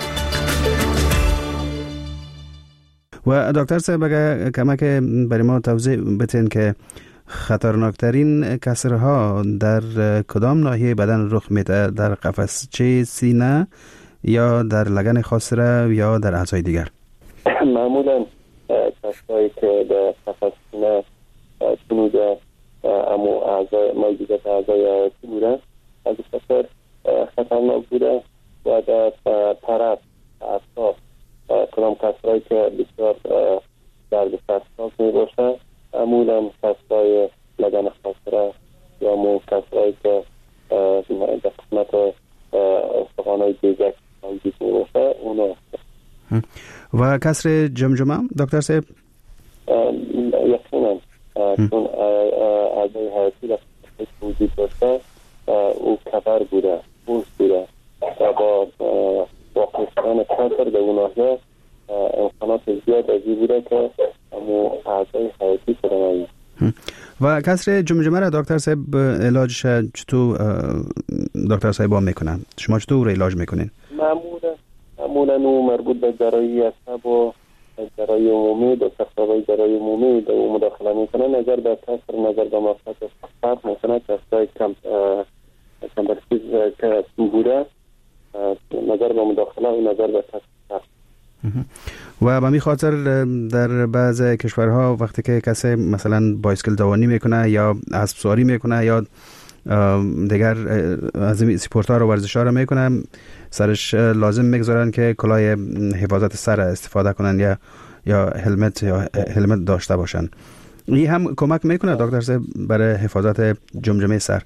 و دکتر صاحب اگر کمک برای ما توضیح بتین که خطرناکترین کسرها در کدام ناحیه بدن رخ میده؟ در قفسچه سینه یا در لگن خاصره یا در اعضای دیگر؟ معمولا کسایی که در قفس سینه تنوده امو موجودات اعضای حیاتی بوده از خطر خطرناک بوده و در طرف اعصاب کدام کسرهایی که بسیار درد سرسناک می باشه معمولا کسرهای لگن خاصره یا مو کسرهایی که در قسمت استخوان‌های بیجک موجود می باشه اونا. و کسر جمجمه دکتر صاحب؟ یقینا چون اعضای حیاتی در وجود داشته او کبر بوده، بوز بوده و با واقع شدن کسر به اون ناحیه امکانات زیاد ازی بوده که همون اعضای حیاتی شده نایی. و کسر جمجمه را دکتر صاحب علاجش چطور دکتر صاحب هم میکنن؟ شما چطور علاج میکنین؟ معمولا او مربوط به جراحی عصب و جراحی عمومی دو تخصصهای جراحی عمومی در مداخله میکنه. نظر به کسر نظر به مفصل فرق میکنه. کسرهای کم کمبرسیز که بوده نظر به مداخله و نظر به تصدیق. و به می خاطر در بعض کشورها وقتی که کسی مثلا بایسکل دوانی میکنه یا اسب سواری میکنه یا دیگر از این سپورت ها رو ورزش ها رو میکنه، سرش لازم میگذارن که کلاه حفاظت سر استفاده کنن یا هلمت داشته باشن. این هم کمک میکنه دکتر صاحب برای حفاظت جمجمه سر؟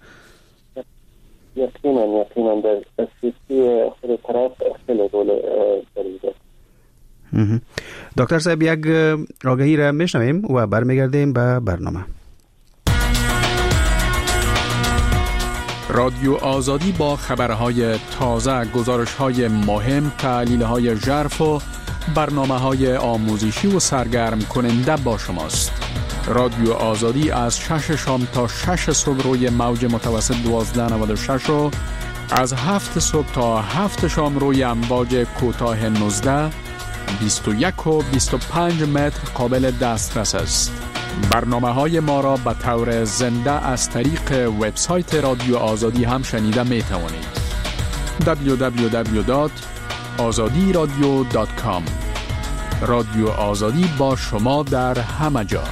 یقینا در سیستی خود طرف خیلی رول داره. دکتر صاحب یک آگهی را میشنویم و برمیگردیم به برنامه. رادیو آزادی با خبرهای تازه، گزارش‌های مهم، تحلیل‌های ژرف و برنامه‌های آموزشی و سرگرم کننده با شماست. رادیو آزادی از 6 شام تا 6 صبح روی موج متوسط 1296 و از 7 صبح تا 7 شام روی امواج کوتاه 19 21 و 25 متر قابل دسترس است. برنامه‌های ما را به طور زنده از طریق وبسایت رادیو آزادی هم شنیده می توانید. www.azadiradio.com. رادیو آزادی با شما در همه جا.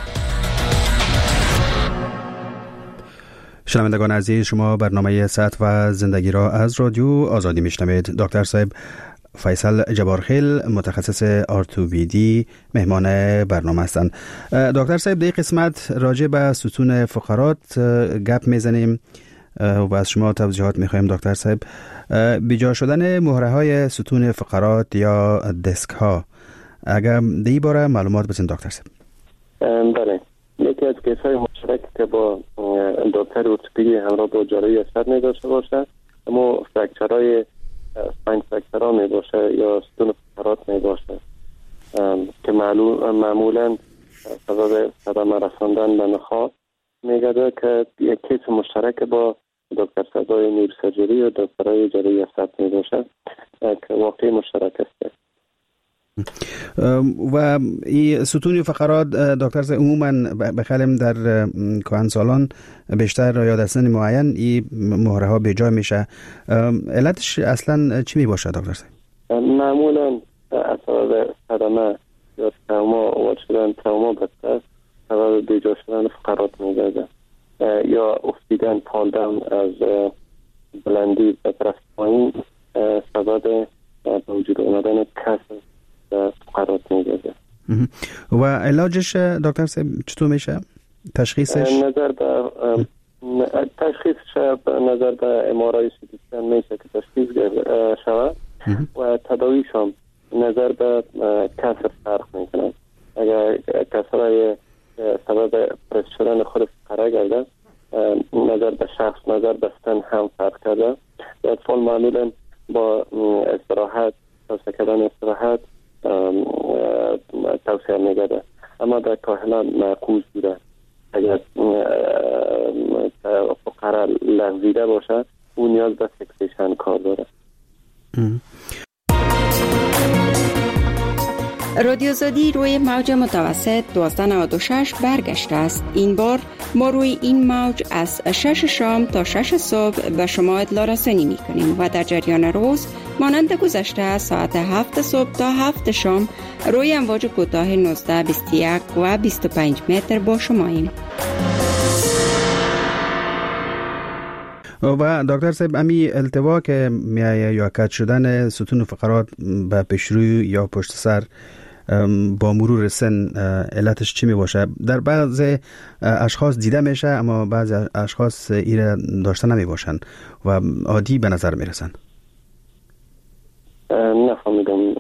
شنوندگان عزیز، شما برنامه صحت و زندگی را از رادیو آزادی میشنوید. دکتر صاحب فیصل جبارخیل متخصص آرتوپدی مهمان برنامه هستند. دکتر صاحب در قسمت راجع به ستون فقرات گپ میزنیم و از شما توضیحات میخوایم. دکتر صاحب، بیجا شدن مهره های ستون فقرات یا دسک ها، اگر در این باره معلومات بدین دکتر صاحب. بله، یکی از کیس های مشترک که با دکتر ارتوپدی همراه با جراحی سر می داشته باشه، اما فرکچرهای سپاین فرکچرها می باشه یا ستون فقرات می باشه که معمولا سبب صدمه رساندن به نخاع میگرده که یک کیس مشترک با دکتر سرای نیروسرجری و دکترای جراحی سر می باشه که واقعی مشترک است. و این ستون فقرات دکتر صاحب عموما بخلیم در کهنسالان بیشتر یا در سن معین این مهره ها به جا میشه. علتش اصلا چی می باشه دکتر صاحب؟ معمولا اثر صدمه یا تروما بدتر سبب به جا شدن فقرات میگرده یا افتیدن پالدم از بلندی به طرف پایین سبب به وجود آمدن کسر فقرات میگرده. و علاجش دکتر صاحب چطور میشه؟ تشخیصش؟ تشخیصش نظر به ام‌آرآی سی تی اسکن میشه که تشخیص شود و تداویش هم نظر به کسر فرق میکنه. اگر کسرهای سبب پرس شدن خود فقره گرده، نظر به شخص نظر به سن هم فرق کرده. اطفال معمولا با استراحت توصیه کردن استراحت توصیه میگرده، اما در کاهلان معکوس بوده. اگر فقره لغزیده باشه او نیاز به فکسیشن کار داره. رادیو آزادی روی موج متوسط 1296 برگشته است. این بار ما روی این موج از 6 شام تا 6 صبح به شما اطلاع رسانی می کنیم و در جریان روز مانند گذشته ساعت 7 صبح تا 7 شام روی امواج کوتاه 19 21 و 25 متر با شماییم. و دکتر صاحب امی التوا که میایه یا کج شدن ستون فقرات به پیشروی یا پشت سر با مرور سن علتش چی می باشه؟ در بعض اشخاص دیده میشه اما بعض اشخاص ایره داشته نمی باشن و عادی به نظر می رسن. نفهمیدم.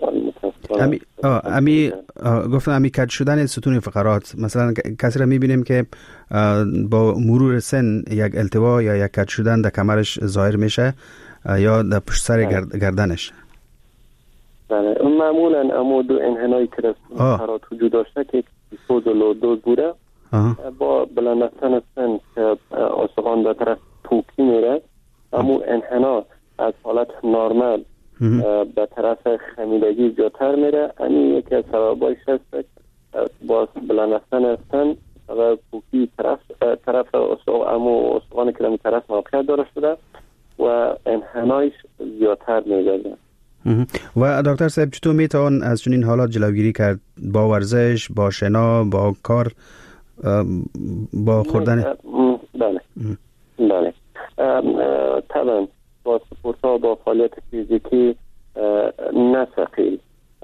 گفتم امی کج شدن ستون فقرات، مثلا کسی را می بینیم که با مرور سن یک التوا یا یک کج شدن در کمرش ظاهر میشه یا در پشت سر گردنش. بله، معمولا اما دو انحنایی که در فقرات وجود داشته که دیفوز و لوردوز بوده با بلند رفتن سن که استخوان به طرف پوکی میره، اما انحنا از حالت نرمال به طرف خمیدگی جاتر میره. این یکی از سببایش هست با بلند رفتن سن و پوکی طرف استخوان که در طرف موقعیت داره شده و انحنایش زیادتر می‌گردد. و دکتر صاحب چطور میتوان از چنین حالات جلوگیری کرد؟ با ورزش، با شنا، با کار، با خوردن؟ بله طبعا با سپورت ها، با فعالیت فیزیکی نه ثقیل،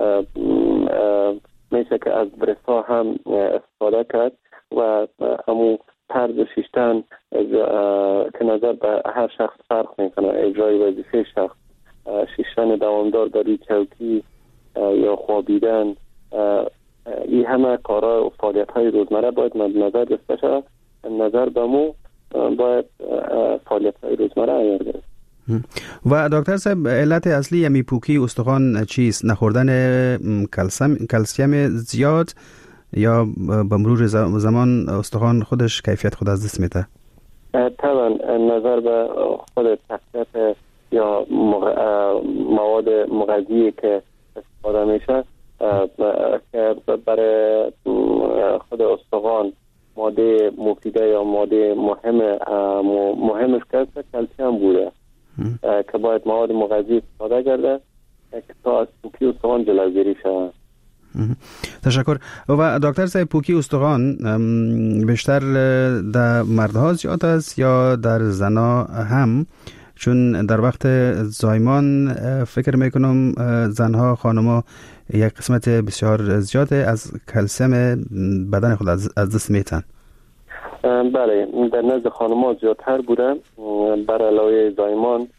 میشه که از برسا هم استفاده کرد و همون طرز شیشتن که نظر به هر شخص فرق میکنه، اجرای وظیفه شخص، شیشتن دوامدار بری چوکی یا خوابیدن، این همه کارها و فعالیت های روزمره باید مد نظر گرفته شود. نظر به مو باید فعالیت های روزمره عیار گرفت. و دکتر صاحب علت اصلی یمی پوکی استخوان چیست؟ نخوردن کلسیم زیاد یا به مرور زمان استخوان خودش کیفیت خود از دست میده؟ طبعا نظر به خود تقویت یا مواد مغذی که استفاده میشه که برای خود استخوان ماده مفیده یا ماده مهمش که کلسیم بوده که باید مواد مغذی استفاده کرده که تا از پوکی استخوان جلوگیری شود. تشکر. و دکتر صاحب پوکی استخوان بیشتر در مردها زیاد است یا در زنها هم؟ چون در وقت زایمان فکر میکنم زنها خانمها یک قسمت بسیار زیاد از کلسیم بدن خود از دست میتن. بله در نزد خانمها زیادتر بوده. بر علاوه زایمان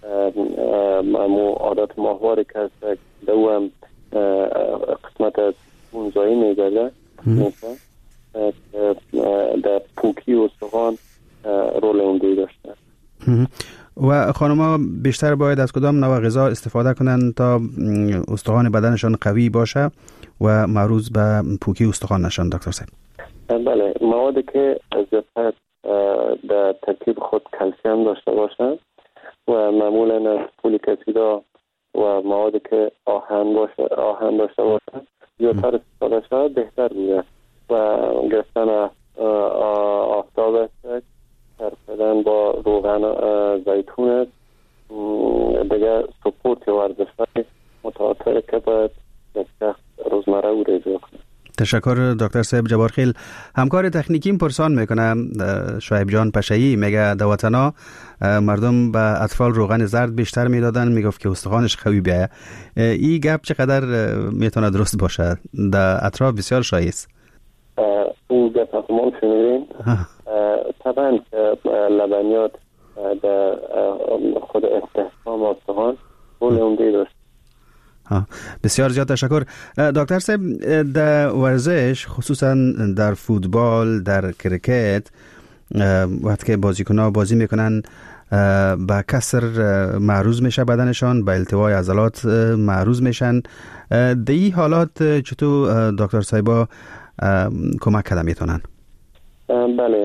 عادت ماهواره که هست دو هم قسمت اون زایی میگرده در پوکی استخوان رول اونده داشته. و خانم‌ها بیشتر باید از کدام نوع غذا استفاده کنند تا استخوان بدنشان قوی باشه و معروض به پوکی استخوان نشن دکتر صاحب؟ بله موادی که زیادتر در ترکیب خود کلسیم داشته باشه و معمولا از فولیک اسیدا و موادی که آهن داشته باشه زیادتر استفاده شود بهتر بوده و گرفتن آفتاب است، کردن با روغن زیتون است، دیگه سپورت ورزش‌های متواتر که باید یک شخص روزمره او اجرا کنه. تشکر دکتر صاحب جبارخیل. همکار تکنیکیم پرسان میکنه شعیب جان پشایی میگه در وطنا مردم به اطفال روغن زرد بیشتر میدادن، میگفت که استخوانش قوی بیایه. این گپ چقدر میتونه درست باشه؟ در اطراف بسیار شایع است. این گپ احتمال شنیدین؟ طبعا که لبنیات در خود استحکام استخوان رول عمده داشت. بسیار زیاد تشکر دکتر صاحب. در ورزش خصوصا در فوتبال، در کرکت، وقتی که بازیکن‌ها بازی میکنن به کسر معروض میشه بدنشان، به التوای عضلات معروض میشن. در این حالات چطور دکتر صاحبا کمک کردن میتونن؟ بله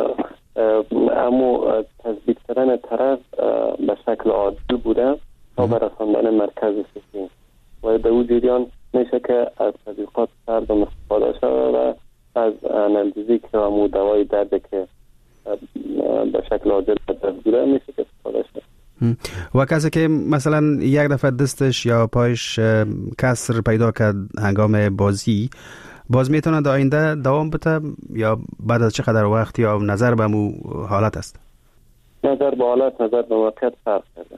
اما تثبیت کردن طرف به شکل عادل بوده تا برساندن مرکز سیستم و در اون جریان میشه که از تطبیقات سردم استفاده شود و از آنالژیک و همون دوای درد که به شکل عادل بوده میشه که استفاده شود. و کسی که مثلا یک دفعه دستش یا پایش کسر پیدا کرد هنگام بازی، باز میتونه در آینده دوام بده یا بعد از چقدر وقت یا نظر به مو حالت است؟ نظر به حالت، نظر به موقعیت فرق کرده.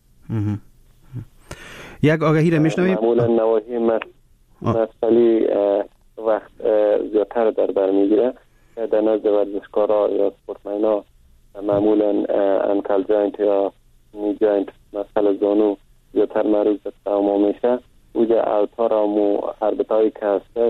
یک آگهی را میشنویم؟ معمولا نواحی مفصلی وقت زیادتر در بر میگیره که در نزد ورزشکارا یا سپورتمن‌ها معمولا انکل جاینت یا نی جاینت مفصل زانو زیادتر معروض به تمام میشه. اوجه اوتار و اربطایی که هسته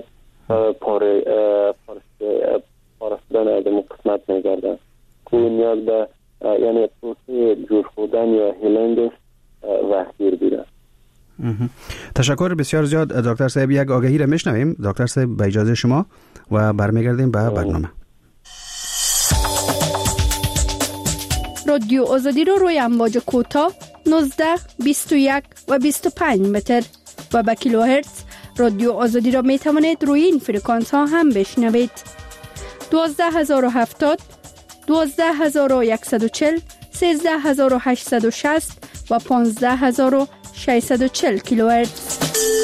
پارستدن از قسمت میگردن که نیاز به یعنی پروسه جور خودن یا هیلنگش وحگیر بیده. تشکر بسیار زیاد دکتر صاحب. یک آگهی را میشنویم دکتر صاحب با اجازه شما و برمیگردیم به برنامه. رادیو آزادی رو روی امواج کوتاه 19 21 و 25 متر و با کیلوهرتز رادیو آزادی را می توانید روی این فرکانس ها هم بشنوید. 12070 12140 13860 و 15640 کیلوهرتز.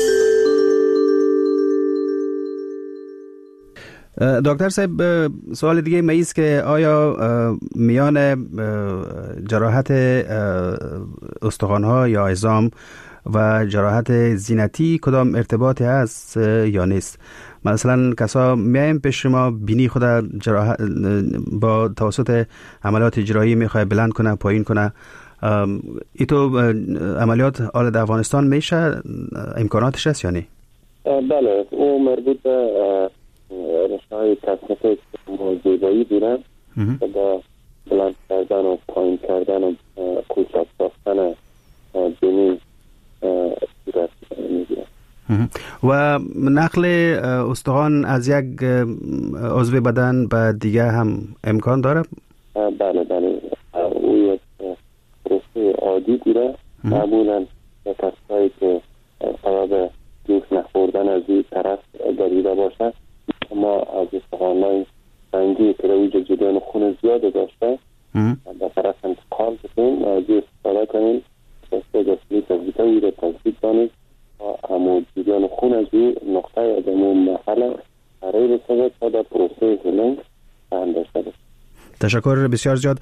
دکتر صاحب، سوال دیگه می است که آیا میان جراحت استخوان‌ها یا عظام و جراحت زینتی کدام ارتباطی هست یا نیست؟ مثلا کسا میایم پیش شما بینی خود با توسط عملیات جراحی میخواه بلند کنه پایین کنه، ایتو عملیات آل در افغانستان میشه، امکاناتش هست یا نه؟ بله، او مربوط به رشته‌های تکنیکی زیبایی دیرن با بلند کردن و پایین کردن و کوچک ساختن بینی صورت میگیرن. و نقل استخوان از یک عضو بدن به دیگه هم امکان داره؟ بله بله، او یک پروسه عادی دیره. معمولا کسایی که سبب جوش نخوردن از این طرف دریده باشه، ما از استخوان‌های سنگی که روی جریان خون زیاد داشته به طرف انتقال کنیم، از این استفاده کنیم که دستگاه تثبیت رو تثبیت کنیم و همون جریان خون از این نقطه از اون محل برای بسازد تا در پروسه هلنگ فهم داشته باشه. تشکر بسیار زیاد.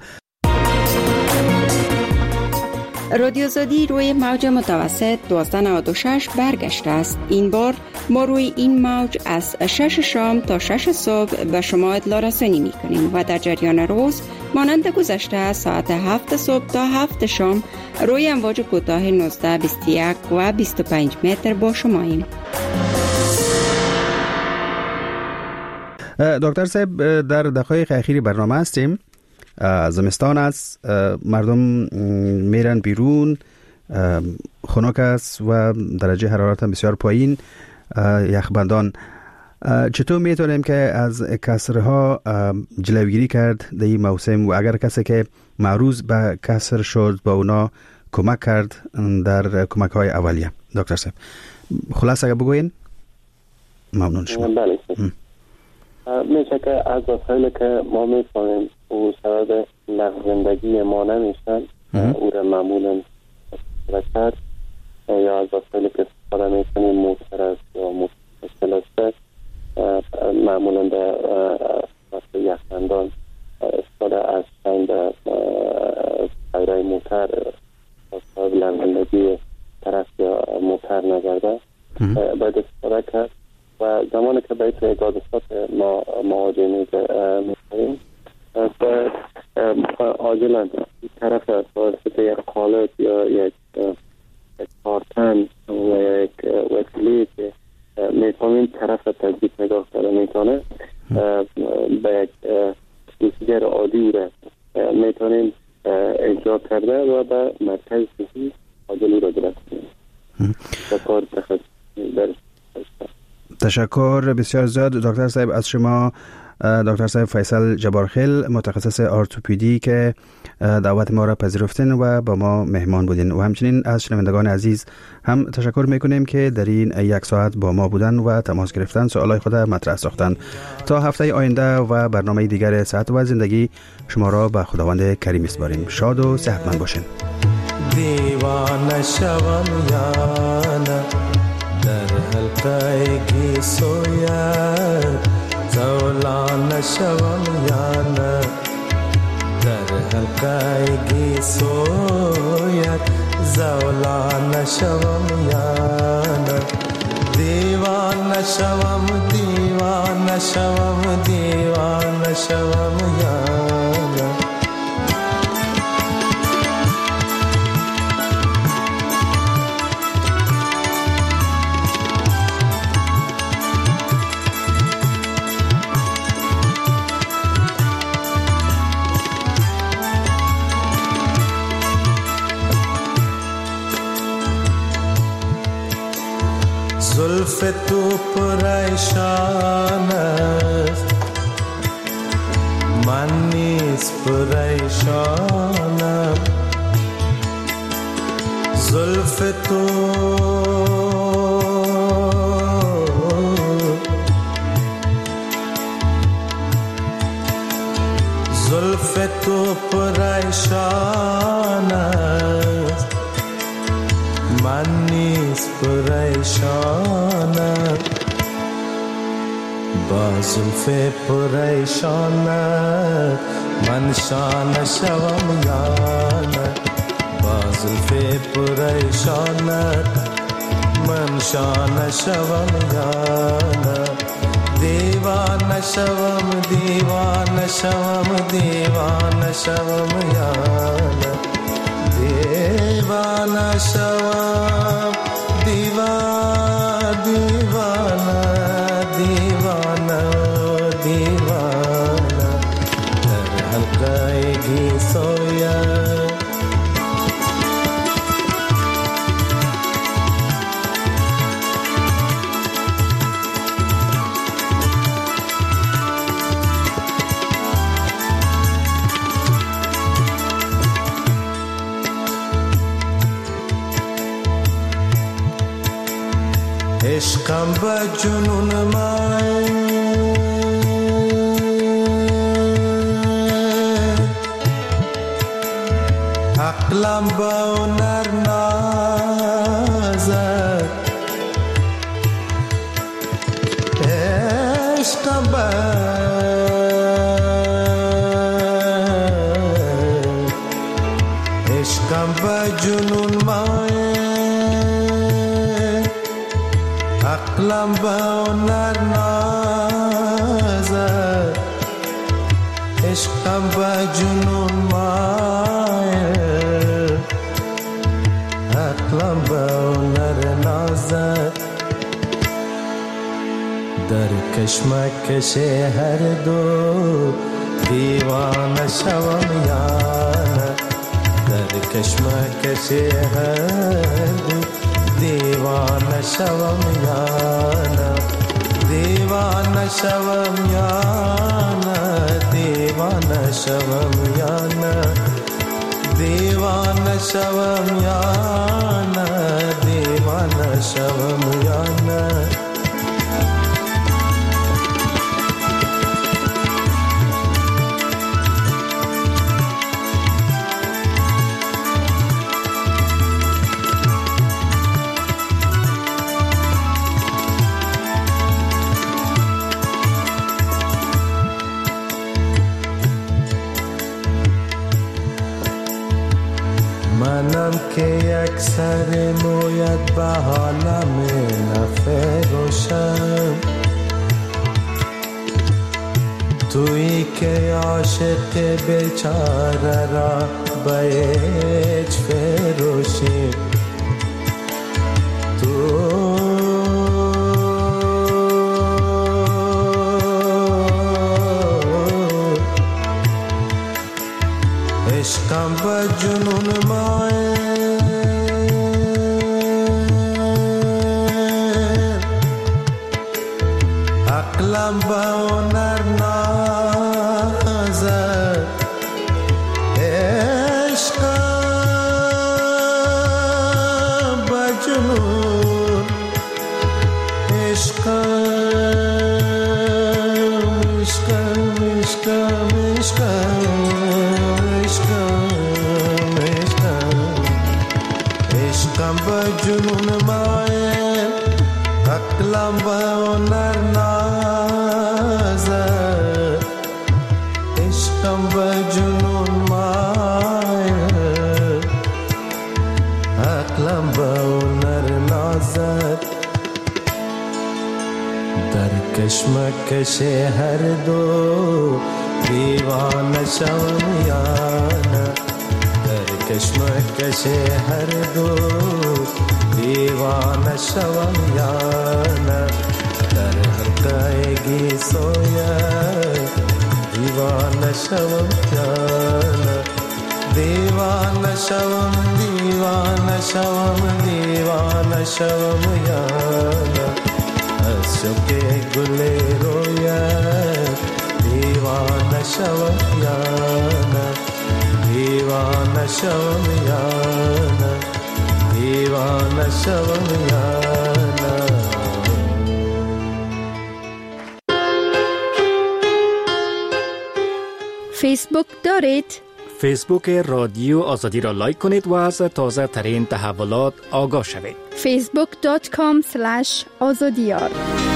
رادیو آزادی روی موج متوسط 1296 برگشته است. این بار ما روی این موج از 6 شام تا 6 صبح به شما اطلاع رسانی می کنیم و در جریان روز مانند گذشته ساعت 7 صبح تا 7 شام روی امواج کوتاه 19، 21 و 25 متر با شماییم. دکتر صاحب، در دقایق اخیری برنامه هستیم. زمستان است، مردم میرن بیرون، خنک است و درجه حرارت هم بسیار پایین، یخبندان. چطور میتونیم که از کسرها جلوگیری کرد در این موسم و اگر کسی که معروض به کسر شد با اونا کمک کرد در کمک های اولیه؟ دکتر صاحب خلاصه اگر بگوین ممنون شما. بله، میشه که از وسایلی که ما میفهمیم او سبب لغزندگی ما نمیشن، او را معمولا استفاده یا از وسایلی که استفاده میکنیم موتر است یا مشکل است، معمولا در وسایل یخبندان استفاده از سنگ غیره موتر سبب لغزندگی طرف یا موتر نگرده باید استفاده کرد. و زمانی که باید اعدادستات ما مواجه میکنیم باید عاجلا طرف واسطه یک قالب یا یک کارتن و یک وسیله که میفهمیم طرف تثبیت نگاه کرده میتونه به یک دوسیگر عادی رو میتونیم اجرا کرده و به مرکز صحی عاجلی رو برسونیم. کار تخصصی درش. تشکر بسیار زیاد دکتر صاحب از شما، دکتر صاحب فیصل جبارخیل، متخصص ارتوپدی که دعوت ما را پذیرفتین و با ما مهمان بودین. و همچنین از شنوندگان عزیز هم تشکر میکنیم که در این یک ساعت با ما بودن و تماس گرفتن، سوالای خود مطرح ساختن. تا هفته آینده و برنامه دیگر صحت و زندگی شما را به خداوند کریم میسپاریم. شاد و صحتمند باشین. دیوانه شوم یانه در حلقه گی سوید، زولان شوم یانه در حلقه گی سوید، زولان شوم یانه دیوانه شوم دیوانه شوم دیوانه شوم یانه. زلف تو پریشان است من نیز پریشانم، زلف تو زلف تو پریشان است من نیز پریشانم با زلف پریشانت من شانه شوم یا نه با زلف پریشانت من شانه شوم یا نه دیوانه شوم دیوانه شوم دیوانه شوم یا نه دیوانه شوم دیوانه دیوانه دیوانه در حلقه گیسویم عشقم به جنون من عقلم به هنر نازد عشقم به جنون من عقلم به هنر نازد عشقم به جنون مایل عقلم به هنر نازد در کشمکش هر دو دیوانه شوم یا نه در کشمکش هر دو دیوانه شوم یا نه دیوانه شوم یا نه دیوانه شوم یا نه دیوانه شوم یا نه دیوانه شوم یا نه منم که یک سر مویت به حالم نفروشم تویی که عاشق بیچاره را به هیچ فروشی تو عشقم به جنون عقلم به هنر نازد عشقم به جنون عشقم عشقم عشقم عشقم به جنون مایل عقلم به هنر نازد عشقم به جنون مایل عقلم به هنر نازد در کشمکش هر دو دیوانه شوم یا نه در کشمکش هر دو دیوانه شوم یا نه در حلقه گیسویم دیوانه شوم یا نه دیوانه شوم دیوانه شوم دیوانه شوم یا نه از شوق گل رویم دیوانه شوم یا نه دیوانه شوم یا نه دیوانه شوم یا نه فیسبوک دارید؟ فیسبوک رادیو آزادی را لایک کنید و از تازه ترین تحولات آگاه شوید. facebook.com/azadiyar